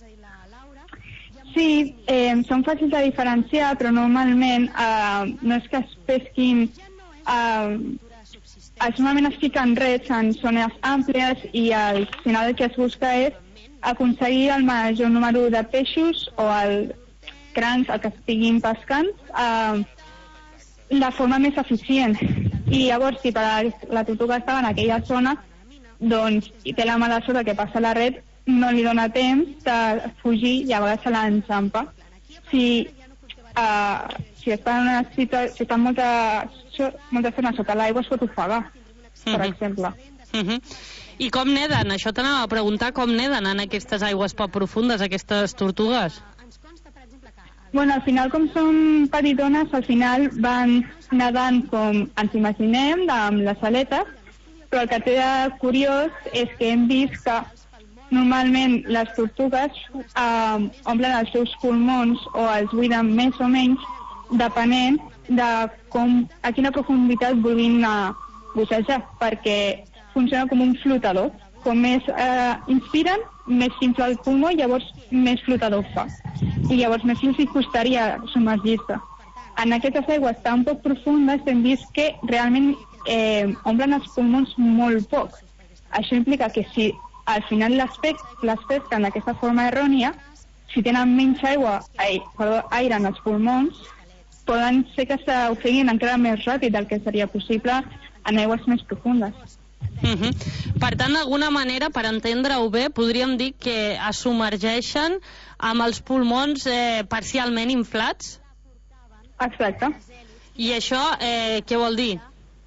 Sí, eh, són fàcils de diferenciar, però normalment eh, no és que es pesquin... Eh, es normalment es fiquen rets en zones àmplies i al final el que es busca és aconseguir el major número de peixos o el crancs, el que estiguin pescant, eh, de forma més eficient. I llavors, si per la tortuga estava en aquella zona, doncs, i té la mala sort que passa la red, no li dona temps de fugir i a vegades se l'enxampa. Si, eh, si està en una situació, si està molta, molta estona sota l'aigua, es pot ofegar, per Mhm. exemple. Uh-huh. I com neden? Això t'anava a preguntar, com neden en aquestes aigües poc profundes, aquestes tortugues? Bueno, al final, com són petitones, al final van nedant com ens imaginem, amb les aletes, però el que té de curiós és que hem vist que normalment les tortugues eh, omplen els seus pulmons o els buiden més o menys depenent de com, a quina profunditat vulguin uh, bucejar, perquè funciona com un flotador. Com més eh, inspiren, més s'infla el pulmó i llavors més flotador fa. I llavors més els costaria submergir-se. En aquestes aigües tan poc profundes hem vist que realment eh, omplen els pulmons molt poc. Això implica que si al final les, pec, les pesquen d'aquesta forma errònia, si tenen menys aigua, ai, perdó, aire en els pulmons, poden ser que s'ofeguin encara més ràpid del que seria possible en aigües més profundes. Uh-huh. Per tant, d'alguna manera, per entendre-ho bé, podríem dir que es submergeixen amb els pulmons eh, parcialment inflats? Exacte. I això eh, què vol dir?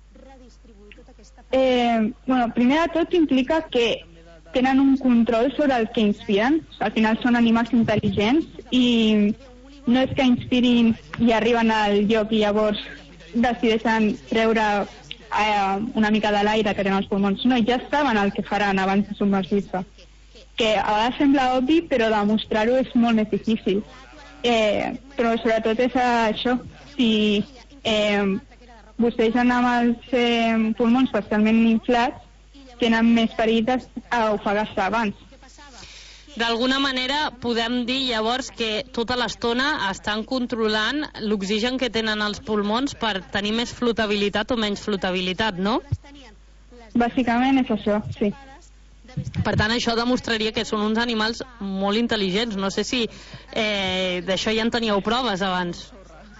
Eh, bueno, primer de tot implica que tenen un control sobre el que inspiren. Al final són animals intel·ligents i no és que inspirin i arriben al lloc i llavors decideixen treure eh, una mica de l'aire que tenen els pulmons. No, ja saben el que faran abans de submergir-se. Que a vegades sembla obvi, però demostrar-ho és molt més difícil. Eh, però sobretot és això. Si eh, bocegen amb els eh, pulmons parcialment inflats, tenen més perill d'ofegar-se abans. D'alguna manera podem dir llavors que tota l'estona estan controlant l'oxigen que tenen els pulmons per tenir més flotabilitat o menys flotabilitat, no? Bàsicament és això, sí. Per tant, això demostraria que són uns animals molt intel·ligents. No sé si eh, d'això ja en teníeu proves abans.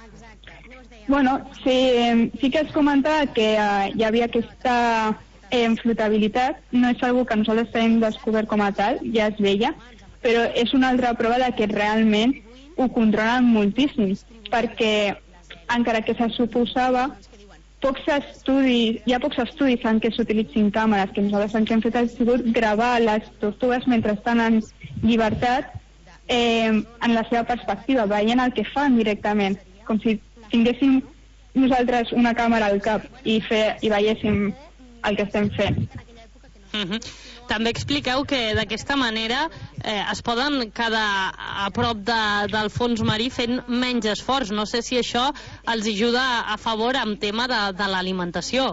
Bueno, sí, sí que has comentat que eh, hi havia aquesta en flotabilitat. No és algo que nosaltres hem descobert com a tal, ja es veia, però és una altra prova de que realment ho controlen moltíssim, perquè encara que se suposava, pocs estudis, hi ha pocs estudis en què s'utilitzin càmeres, que nosaltres en què hem fet ha sigut gravar les tortugues mentre estan en llibertat eh, en la seva perspectiva, veient el que fan directament, com si tinguéssim nosaltres una càmera al cap i, fer, i veiéssim el que estem fent. Uh-huh. També expliqueu que d'aquesta manera eh, es poden quedar a prop de, del fons marí fent menys esforç. No sé si això els ajuda a favor amb tema de, de l'alimentació.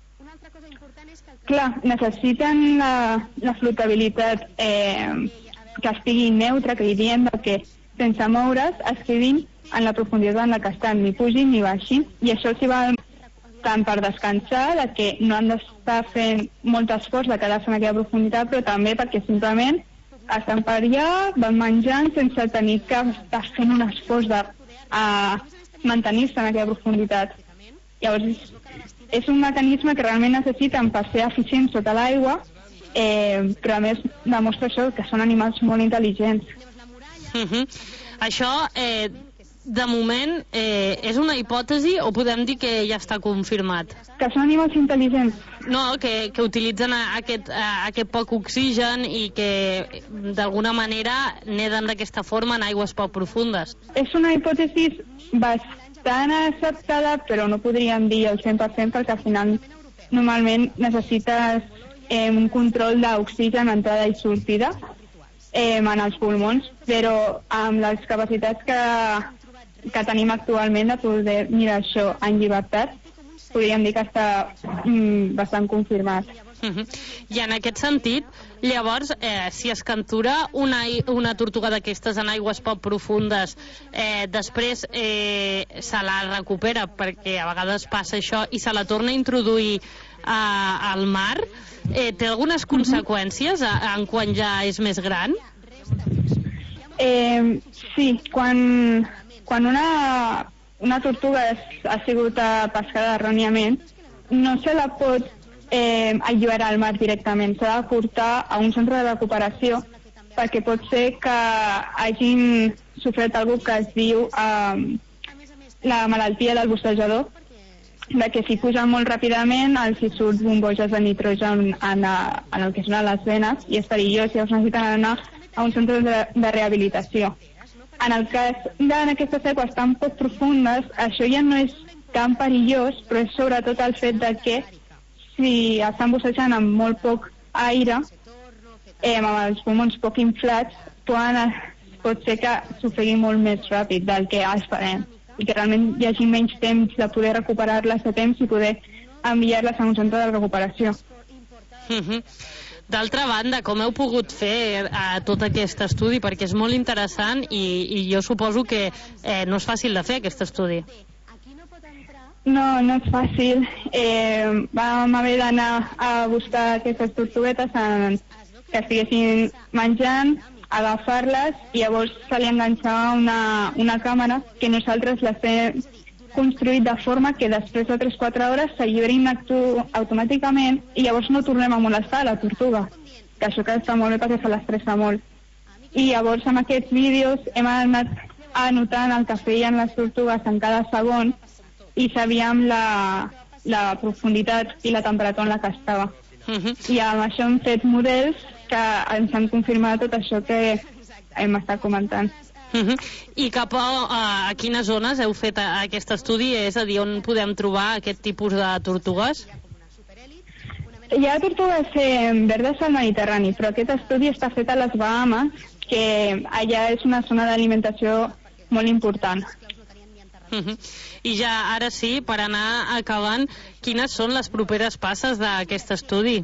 Clar, necessiten la, la flotabilitat eh, que estigui neutra, que li diem que sense moure's es quedin en la profunditat en la que estan, ni pugin ni baixin, i això s'hi va tant per descansar, de que no han d'estar fent molt esforç de quedar-se en aquella profunditat, però també perquè simplement estan per allà, van menjant sense tenir que estar fent un esforç de mantenir-se en aquella profunditat. Llavors, és, és un mecanisme que realment necessiten per ser eficients sota l'aigua, eh, però a més demostra això, que són animals molt intel·ligents. Uh-huh. Això eh, de moment, eh, és una hipòtesi o podem dir que ja està confirmat? Que són animals intel·ligents. No, que, que utilitzen aquest, aquest poc oxigen i que d'alguna manera neden d'aquesta forma en aigües poc profundes. És una hipòtesi bastant acceptada, però no podríem dir el cent per cent perquè al final normalment necessites eh, un control d'oxigen, entrada i sortida eh, en els pulmons, però amb les capacitats que, que tenim actualment de poder mirar això en llibertat, podríem dir que està mm, bastant confirmat. Uh-huh. I en aquest sentit, llavors, eh, si es captura una, una tortuga d'aquestes en aigües poc profundes, eh, després eh, se la recupera, perquè a vegades passa això, i se la torna a introduir eh, al mar, eh, té algunes conseqüències uh-huh. en quan ja és més gran? Eh, sí, quan, quan una... una tortuga ha sigut pescada erròniament, no se la pot eh, alliberar al mar directament, s'ha de portar a un centre de recuperació perquè pot ser que hagin sofert alguna que es diu eh, la malaltia del bossejador, de que si pugen molt ràpidament els hi surt bomboges de nitrogen en, en el que són les venes i és perillós, i llavors necessiten anar a un centre de, de rehabilitació. En el cas d'aquestes aigües tan poc profundes, això ja no és tan perillós, però és sobretot el fet de que si estan bussejant amb molt poc aire, eh, amb els pulmons poc inflats, poden, pot ser que s'ofegui molt més ràpid del que esperem i que realment hi hagi menys temps de poder recuperar-les a temps i poder enviar-les a un centre de recuperació. Mm-hmm. D'altra banda, com heu pogut fer eh, tot aquest estudi? Perquè és molt interessant i, i jo suposo que eh, no és fàcil de fer aquest estudi. No, no és fàcil. Eh, vam haver d'anar a buscar aquestes tortuguetes en, que estiguessin menjant, agafar-les i llavors se li enganxava una, una càmera que nosaltres les hem construït de forma que després de tres o quatre hores s'alliberin automàticament i llavors no tornem a molestar la tortuga, que això que està molt bé perquè se l'estressa molt. I llavors amb aquests vídeos hem anat anotant el que feien les tortugues en cada segon i sabíem la, la profunditat i la temperatura en la que estava. Uh-huh. I amb això hem fet models que ens han confirmat tot això que hem estat comentant. Uh-huh. I cap a, a quines zones heu fet a, a aquest estudi? És a dir, on podem trobar aquest tipus de tortugues? Hi ha tortugues eh, verdes al Mediterrani, però aquest estudi està fet a les Bahamas, que allà és una zona d'alimentació molt important. Uh-huh. I ja, ara sí, per anar acabant, quines són les properes passes d'aquest estudi?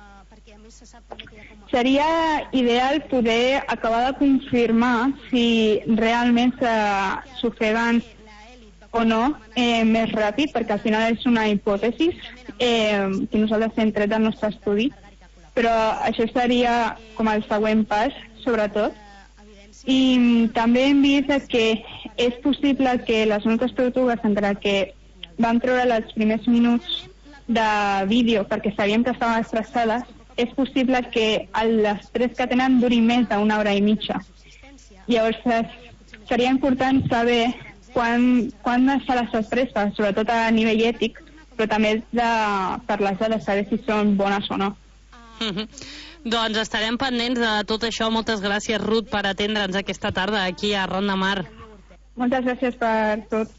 Seria ideal poder acabar de confirmar si realment s'ofeguen o no eh, més ràpid, perquè al final és una hipòtesi eh, que nosaltres hem tret del nostre estudi, però això seria com el següent pas, sobretot. I també hem vist que és possible que les nostres tortugues, encara que vam treure els primers minuts de vídeo perquè sabíem que estaven estressades, és possible que les tres que tenen duri més d'una hora i mitja. Llavors seria important saber quan, quan se les estressa, sobretot a nivell ètic, però també de, per les dades, saber si són bones o no. Mm-hmm. Doncs estarem pendents de tot això. Moltes gràcies, Ruth, per atendre'ns aquesta tarda aquí a Ronda Mar. Moltes gràcies per tot.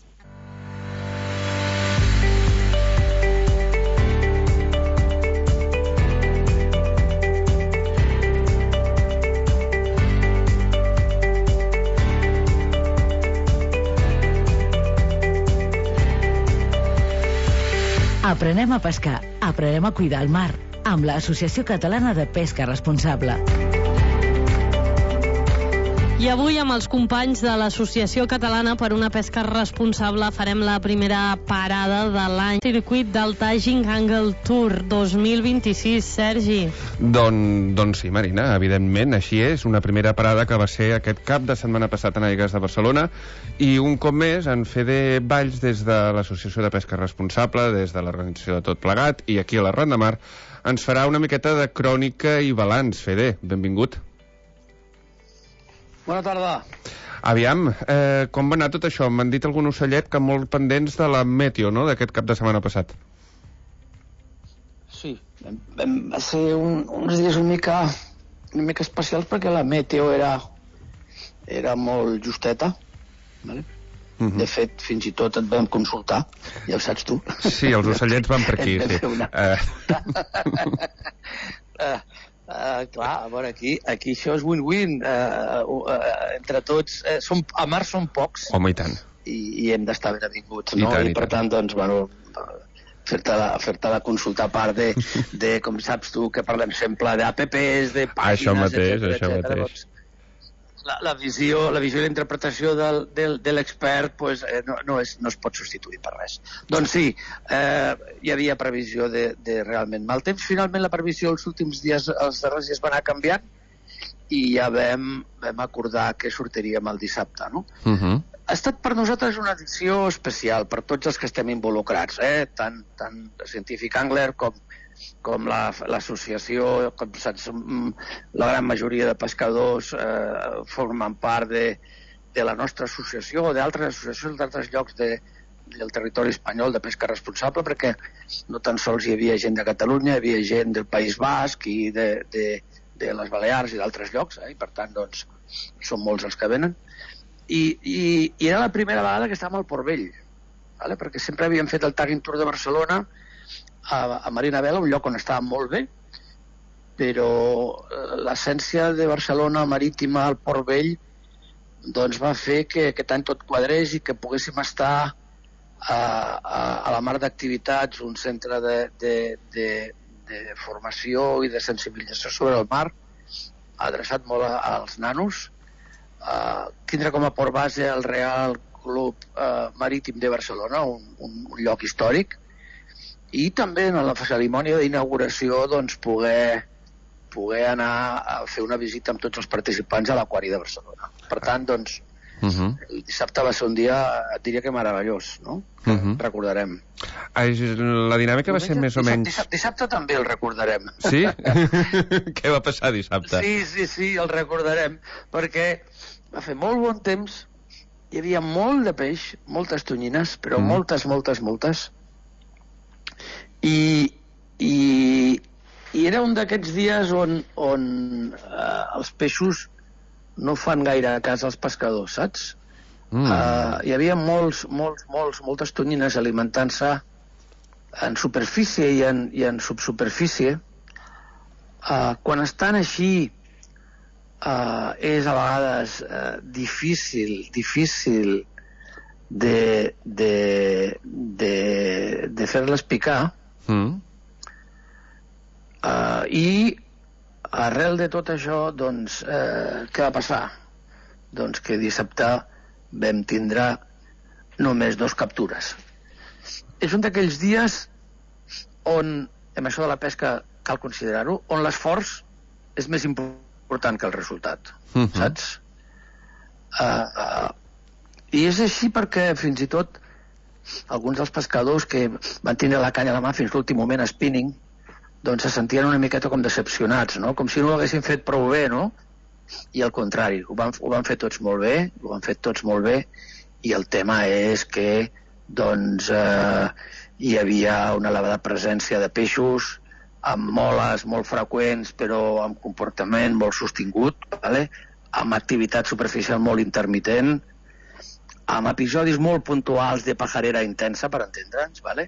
Aprenem a pescar, aprenem a cuidar el mar, amb l'Associació Catalana de Pesca Responsable. I avui amb els companys de l'Associació Catalana per una Pesca Responsable farem la primera parada de l'any circuit del Taging Angle Tour dos mil vint-i-sis. Sergi. Don, doncs sí, Marina, evidentment, així és. Una primera parada que va ser aquest cap de setmana passat en Aigües de Barcelona i un cop més en Fede Valls des de l'Associació de Pesca Responsable, des de l'organització de Tot Plegat i aquí a la Ronda Mar ens farà una miqueta de crònica i balanç. Fede, benvingut. Bona tarda. Aviam, eh, com va anar tot això? M'han dit algun ocellet que molt pendents de la meteo, no?, d'aquest cap de setmana passat. Sí, vam, vam, va ser un, uns dies una mica, una mica especials perquè la meteo era, era molt justeta, vale? Uh-huh. De fet, fins i tot et vam consultar, ja ho saps tu. Sí, els ocellets van per aquí, sí. Una... Uh... uh, uh, clar, a veure, aquí, aquí això és win-win. Uh, uh, uh, entre tots, uh, som, a mar som pocs. Home, i tant. I, i hem d'estar ben avinguts, I no? tant, I, i per tant. tant, doncs, bueno, fer-te la, fer-te la consulta a part de, de, com saps tu, que parlem sempre d'A P Ps, de pàgines, Això mateix, etcètera, això etcètera, mateix. doncs, La, la, visió, la visió i la interpretació del, del, de l'expert pues, eh, no, no, és, no es pot substituir per res. Doncs sí, eh, hi havia previsió de, de realment mal temps. Finalment la previsió els últims dies, els darrers dies va anar canviant i ja vam, vam acordar que sortiríem el dissabte, no? Uh-huh. Ha estat per nosaltres una edició especial, per tots els que estem involucrats, eh? tant, tant Científic Angler com com l'associació, la, com saps, la gran majoria de pescadors eh, formen part de, de la nostra associació o d'altres associacions d'altres llocs de, del territori espanyol de pesca responsable, perquè no tan sols hi havia gent de Catalunya, hi havia gent del País Basc i de, de, de les Balears i d'altres llocs, eh? I per tant, doncs, són molts els que venen. I, i, i era la primera vegada que estàvem al Port Vell, vale? Perquè sempre havíem fet el Tagging Tour de Barcelona a, a Marina Vela, un lloc on estàvem molt bé, però eh, l'essència de Barcelona marítima al Port Vell doncs va fer que aquest any tot quadrés i que poguéssim estar a, a, a la mar d'activitats, un centre de, de, de, de formació i de sensibilització sobre el mar, adreçat molt a, als nanos, a tindre com a port base el Real Club eh, Marítim de Barcelona, un, un, un lloc històric, i també en la cerimònia d'inauguració doncs, poder, poder anar a fer una visita amb tots els participants a l'Aquari de Barcelona. Per tant, doncs, uh-huh. el dissabte va ser un dia, et diria que meravellós, no? Que uh-huh. recordarem. La dinàmica va ser més o menys... Dissabte, dissabte també el recordarem. Sí? Què va passar dissabte? Sí, sí, sí, el recordarem, perquè va fer molt bon temps, hi havia molt de peix, moltes tonyines, però mm. moltes, moltes, moltes, I, i, i era un d'aquests dies on, on eh, els peixos no fan gaire cas als pescadors, saps? Mm. Uh, hi havia molts, molts, molts, moltes tonyines alimentant-se en superfície i en, i en subsuperfície. Uh, quan estan així uh, és a vegades uh, difícil, difícil de, de, de, de fer-les picar. Mm. Uh, i arrel de tot això doncs eh, què va passar? Doncs que dissabte vam tindre només dos captures. És un d'aquells dies on, amb això de la pesca cal considerar-ho, on l'esforç és més important que el resultat. Mm-hmm. Saps? Uh, uh, i és així perquè fins i tot alguns dels pescadors que van tindre la canya a la mà fins l'últim moment spinning, doncs se sentien una miqueta com decepcionats, no? Com si no ho haguessin fet prou bé, no? I al contrari, ho van, ho van fer tots molt bé, ho van fer tots molt bé, i el tema és que doncs eh, hi havia una elevada presència de peixos amb moles molt freqüents però amb comportament molt sostingut, vale? Amb activitat superficial molt intermitent, amb episodis molt puntuals de pajarera intensa, per entendre'ns, vale?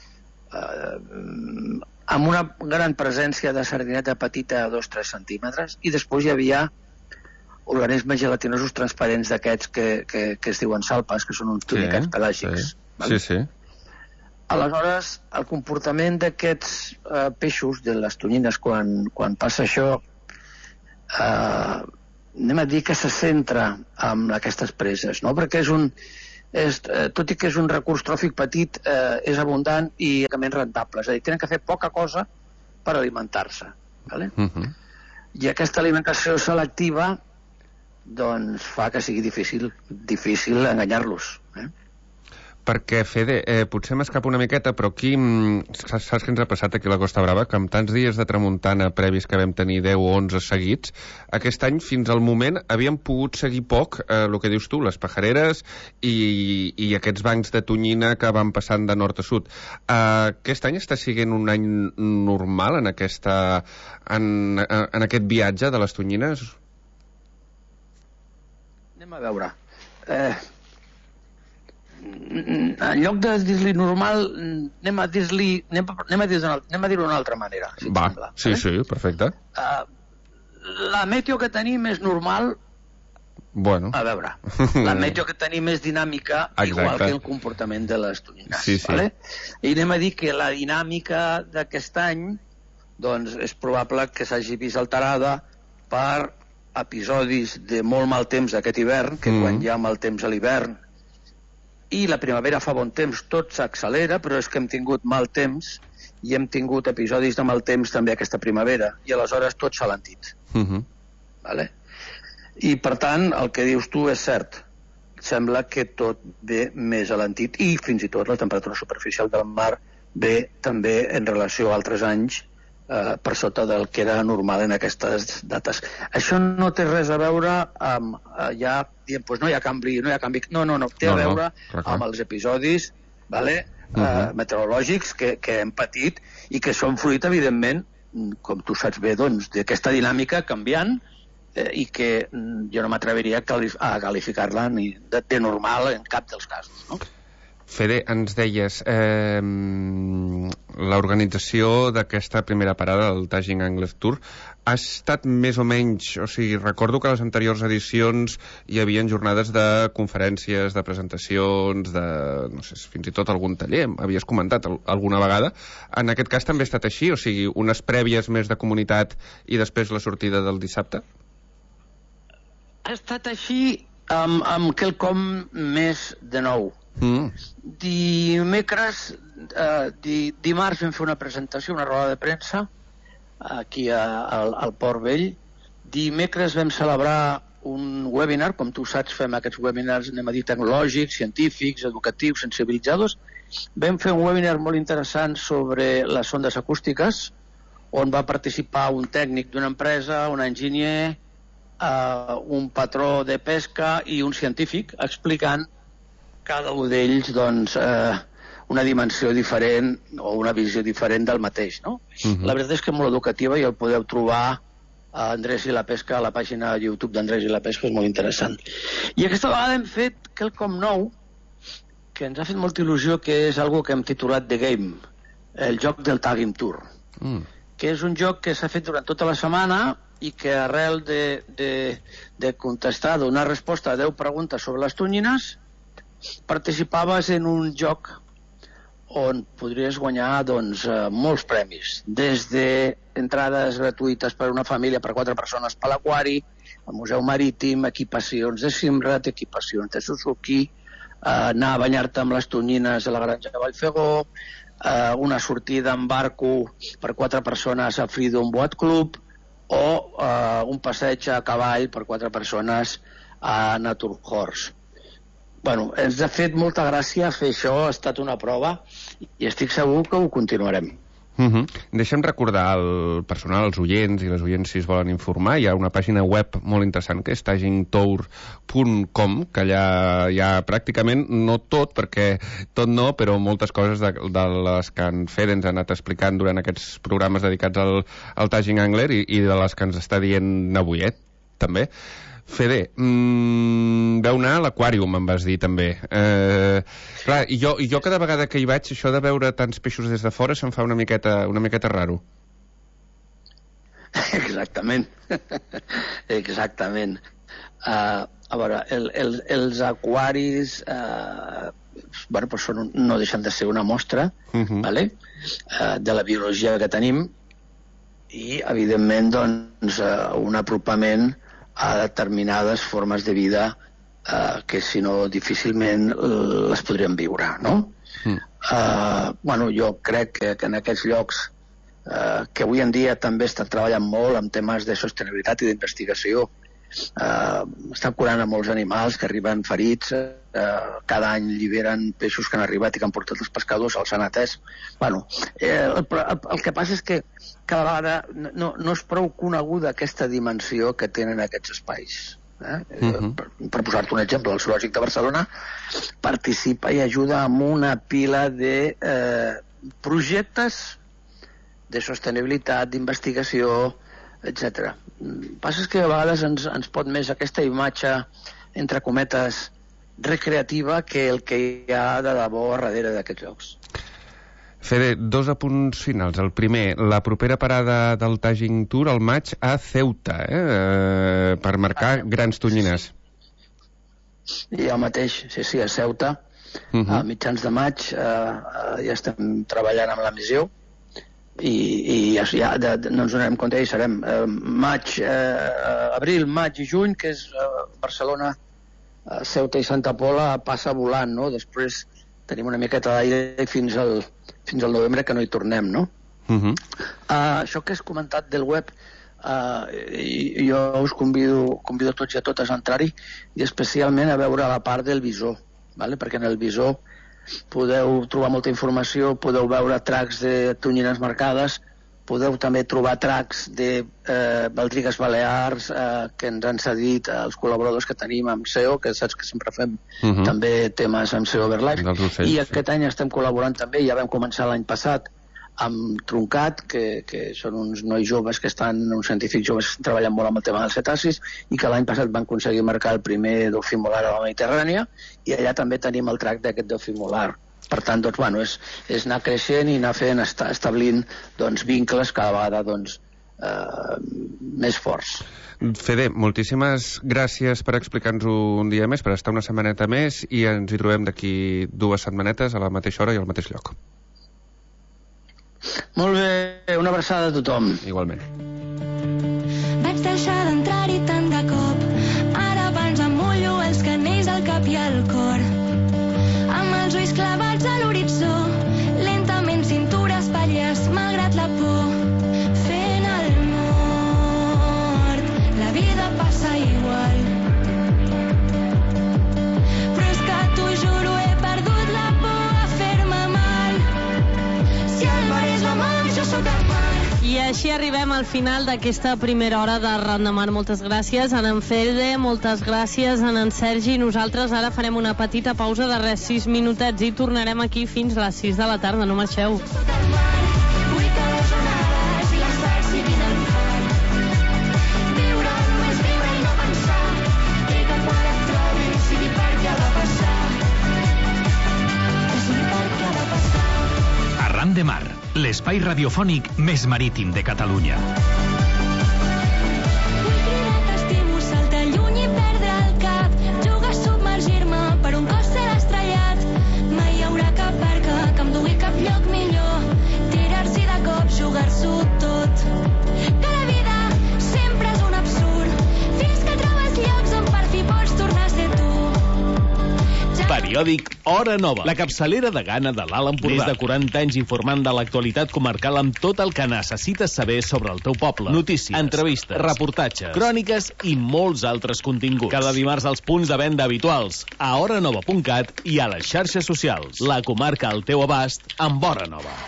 Uh, amb una gran presència de sardineta petita a dos a tres centímetres, i després hi havia organismes gelatinosos transparents d'aquests que, que, que es diuen salpes, que són uns tunicats sí, pelàgics. Sí, vale? sí, sí. Aleshores, el comportament d'aquests uh, peixos, de les tonyines, quan, quan passa això, uh, anem a dir que se centra en aquestes preses, no? Perquè és un, és, eh, tot i que és un recurs tròfic petit, eh, és abundant i rentable, és a dir, tenen que fer poca cosa per alimentar-se, vale? Uh-huh. I aquesta alimentació selectiva doncs fa que sigui difícil difícil enganyar-los, eh? perquè, Fede, eh, potser m'escapa una miqueta, però aquí, saps, saps què ens ha passat aquí a la Costa Brava? Que amb tants dies de tramuntana previs que vam tenir deu o onze seguits, aquest any, fins al moment, havíem pogut seguir poc, eh, el que dius tu, les pajareres i, i aquests bancs de tonyina que van passant de nord a sud. Eh, aquest any està sent un any normal en, aquesta, en, en aquest viatge de les tonyines? Anem a veure. Eh, en lloc de dir-li normal, anem a dir-li anem, anem a dir-ho anem a dir d'una altra manera, si Va, sembla, sí, eh? sí, perfecte. Uh, la meteo que tenim és normal. Bueno. A veure, la meteo que tenim és dinàmica, Exacte. Igual que el comportament de les tonyines. Sí, sí. Vale? I anem a dir que la dinàmica d'aquest any doncs és probable que s'hagi vist alterada per episodis de molt mal temps aquest hivern, que mm. quan hi ha mal temps a l'hivern i la primavera fa bon temps, tot s'accelera, però és que hem tingut mal temps i hem tingut episodis de mal temps també aquesta primavera, i aleshores tot s'ha alentit. Mm-hmm. Vale? I per tant, el que dius tu és cert. Sembla que tot ve més alentit, i fins i tot la temperatura superficial del mar ve també en relació a altres anys eh, per sota del que era normal en aquestes dates. Això no té res a veure amb eh, ja diem, pues no hi ha canvi, no hi ha canvi, no, no, no, té no, a veure no, amb els episodis, vale, uh -huh. eh, meteorològics que, que hem patit i que són fruit, evidentment, com tu saps bé, doncs, d'aquesta dinàmica canviant eh, i que jo no m'atreviria a qualificar-la ni de, de normal en cap dels casos, no? Fede, ens deies, eh, l'organització d'aquesta primera parada, el Taging Angler Tour, ha estat més o menys, o sigui, recordo que a les anteriors edicions hi havia jornades de conferències, de presentacions, de, no sé, fins i tot algun taller, havies comentat alguna vegada. En aquest cas també ha estat així, o sigui, unes prèvies més de comunitat i després la sortida del dissabte? Ha estat així amb, amb quelcom més de nou. Mm. Dimecres, eh, di, dimarts vam fer una presentació, una roda de premsa aquí a, a, al Port Vell. Dimecres vam celebrar un webinar, com tu saps fem aquests webinars, anem a dir, tecnològics, científics, educatius, sensibilitzadors. Vam fer un webinar molt interessant sobre les ondes acústiques, on va participar un tècnic d'una empresa, un enginyer, eh, un patró de pesca i un científic, explicant cada un d'ells doncs, eh, una dimensió diferent o una visió diferent del mateix, no? Uh-huh. La veritat és que és molt educativa i el podeu trobar a Andrés i la Pesca, a la pàgina de YouTube d'Andrés i la Pesca, és molt interessant. I aquesta vegada hem fet quelcom nou que ens ha fet molta il·lusió, que és algo que hem titulat The Game, el joc del Tagging Tour, mm. que és un joc que s'ha fet durant tota la setmana i que arrel de, de, de contestar, donar resposta a deu preguntes sobre les tonyines, participaves en un joc on podries guanyar doncs, eh, molts premis, des d'entrades gratuïtes per a una família, per quatre persones per l'aquari, al Museu Marítim, equipacions de Simrad, equipacions de Suzuki, eh, anar a banyar-te amb les tonyines a la granja de Vallfegó, eh, una sortida en barco per quatre persones a Freedom Boat Club, o eh, un passeig a cavall per quatre persones a Naturhorse. Bueno, ens ha fet molta gràcia fer això, ha estat una prova i estic segur que ho continuarem. Uh-huh. Deixa'm recordar al personal, als oients i les oients, si es volen informar, hi ha una pàgina web molt interessant que és taging tour punt com, que allà hi ha pràcticament, no tot, perquè tot no, però moltes coses de, de les que en Fede ens ha anat explicant durant aquests programes dedicats al, al Taging Angler i, i de les que ens està dient avui, eh, també. Fede, mmm, veu anar a l'aquàrium, em vas dir també. Eh, clar, i jo, i jo cada vegada que hi vaig, això de veure tants peixos des de fora se'm fa una miqueta, una miqueta raro. Exactament. Exactament. Uh, a veure, el, el, els aquaris uh, bueno, pues són, no deixen de ser una mostra uh-huh. vale? uh, de la biologia que tenim i, evidentment, doncs, uh, un apropament a determinades formes de vida eh, que si no difícilment les podríem viure, no? Mm. Eh, bueno, jo crec que, que en aquests llocs eh, que avui en dia també estan treballant molt en temes de sostenibilitat i d'investigació eh, estan curant a molts animals que arriben ferits, eh, cada any lliberen peixos que han arribat i que han portat els pescadors, els han atès. Bueno, eh, el, el, el que passa és que cada vegada no, no és prou coneguda aquesta dimensió que tenen aquests espais. Eh? Uh-huh. Per, per posar-te un exemple, el Zoològic de Barcelona participa i ajuda amb una pila de eh, projectes de sostenibilitat, d'investigació, etcètera. El que passa és que a vegades ens, ens pot més aquesta imatge, entre cometes, recreativa que el que hi ha de debò darrere d'aquests jocs. Fede, dos apunts finals. El primer, la propera parada del Taging Tour al maig a Ceuta, eh? per marcar ah, grans tonyines. I el mateix, sí, sí, a Ceuta, uh-huh. a mitjans de maig, eh, ja estem treballant amb la missió i, i ja, ja de, de, no ens donarem compte i serem eh, maig, eh, abril, maig i juny, que és eh, Barcelona, eh, Ceuta i Santa Pola, passa volant, no? Després tenim una miqueta d'aire fins al fins al novembre que no hi tornem, no? Uh-huh. Uh, això que has comentat del web, uh, i, jo us convido, convido tots i a totes a entrar-hi i especialment a veure la part del visor, vale? Perquè en el visor podeu trobar molta informació, podeu veure tracks de tonyines marcades, podeu també trobar tracks de eh, baldrigues balears eh, que ens han cedit els col·laboradors que tenim amb S E O, que saps que sempre fem uh-huh. també temes amb S E O Verlife, i aquest any estem col·laborant també, ja vam començar l'any passat amb Truncat, que, que són uns nois joves que estan, uns científics joves que treballen molt amb el tema dels cetacis i que l'any passat van aconseguir marcar el primer delfí molar a la Mediterrània, i allà també tenim el track d'aquest delfí molar. Per tant, doncs, bueno, és, és anar creixent i anar fent, esta, establint doncs, vincles cada vegada doncs, eh, més forts. Fede, moltíssimes gràcies per explicar-nos un dia més, per estar una setmaneta més, i ens hi trobem d'aquí dues setmanetes a la mateixa hora i al mateix lloc. Molt bé, una abraçada a tothom. Igualment. Vaig deixar d'entrar-hi tant de cop, ara abans em mullo els canells al cap i al cor. Amb els ulls clavats a l'horitzó, lentament cintura espatlles, malgrat la por. Fent el mort, la vida passa igual. Però és que t'ho juro, he perdut la por a fer-me mal. Si el mar és la mar, jo sóc el mar. I així arribem al final d'aquesta primera hora de Ran de Mar. Moltes gràcies a en Fede, moltes gràcies a en Sergi. Nosaltres ara farem una petita pausa de res, sis minutets, i tornarem aquí fins a les sis de la tarda. No marxeu. Arran de Mar, l'espai radiofònic més marítim de Catalunya. Vull cridar, t'estimo, saltar lluny i perdre el cap, jugar a submergir-me per un cos ser estrellat. Mai hi haurà cap barca que em dugui cap lloc millor, tirar-s'hi de cop, jugar-s'ho tot. Que la vida sempre és un absurd, fins que trobes llocs on per fi pots tornar a ser tu. Periòdic Hora Nova, la capçalera de gana de l'Alt Empordà. Més de quaranta anys informant de l'actualitat comarcal amb tot el que necessites saber sobre el teu poble. Notícies, entrevistes, reportatges, cròniques i molts altres continguts. Cada dimarts als punts de venda habituals, a hora nova punt cat i a les xarxes socials. La comarca al teu abast amb Hora Nova.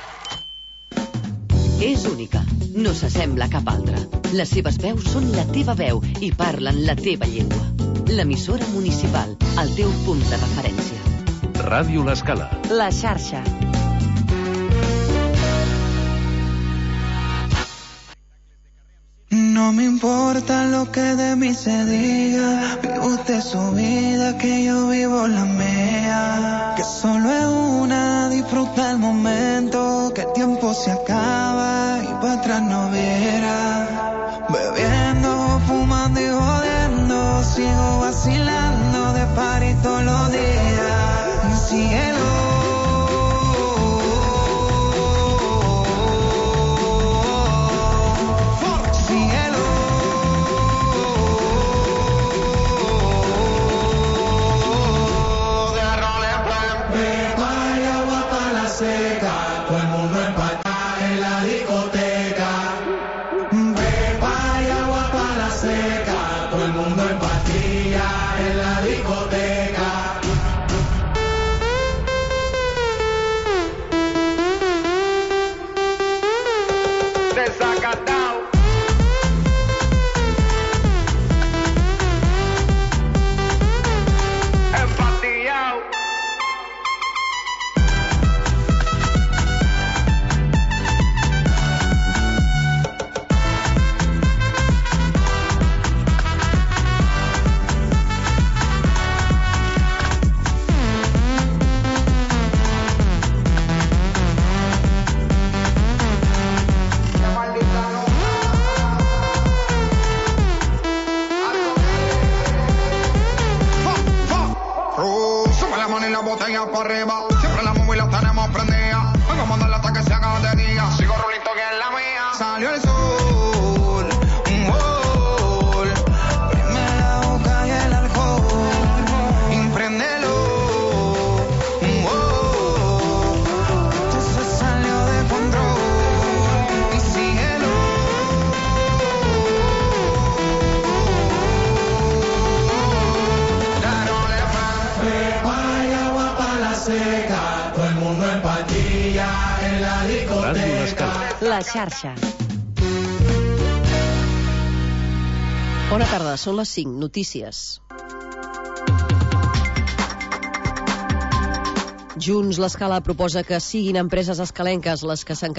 És única, no s'assembla a cap altra. Les seves veus són la teva veu i parlen la teva llengua. L'emissora municipal, el teu punt de referència. Ràdio L'Escala. La xarxa. No me importa lo que de mí se diga, vive usted su vida, que yo vivo la mía. Que solo es una, disfruta el momento, que el tiempo se acaba y para atrás no viera. Bebiendo, fumando y jodiendo, sigo vacilando de party todos los días. Síguelo. Seca, todo el mundo en pantalla en la discoteca. Beba día en la discoteca. Ràdio L'Escala. La xarxa. Bona tarda, són les cinc, notícies. Junts, l'Escala proposa que siguin empreses escalenques les que s'encarreguin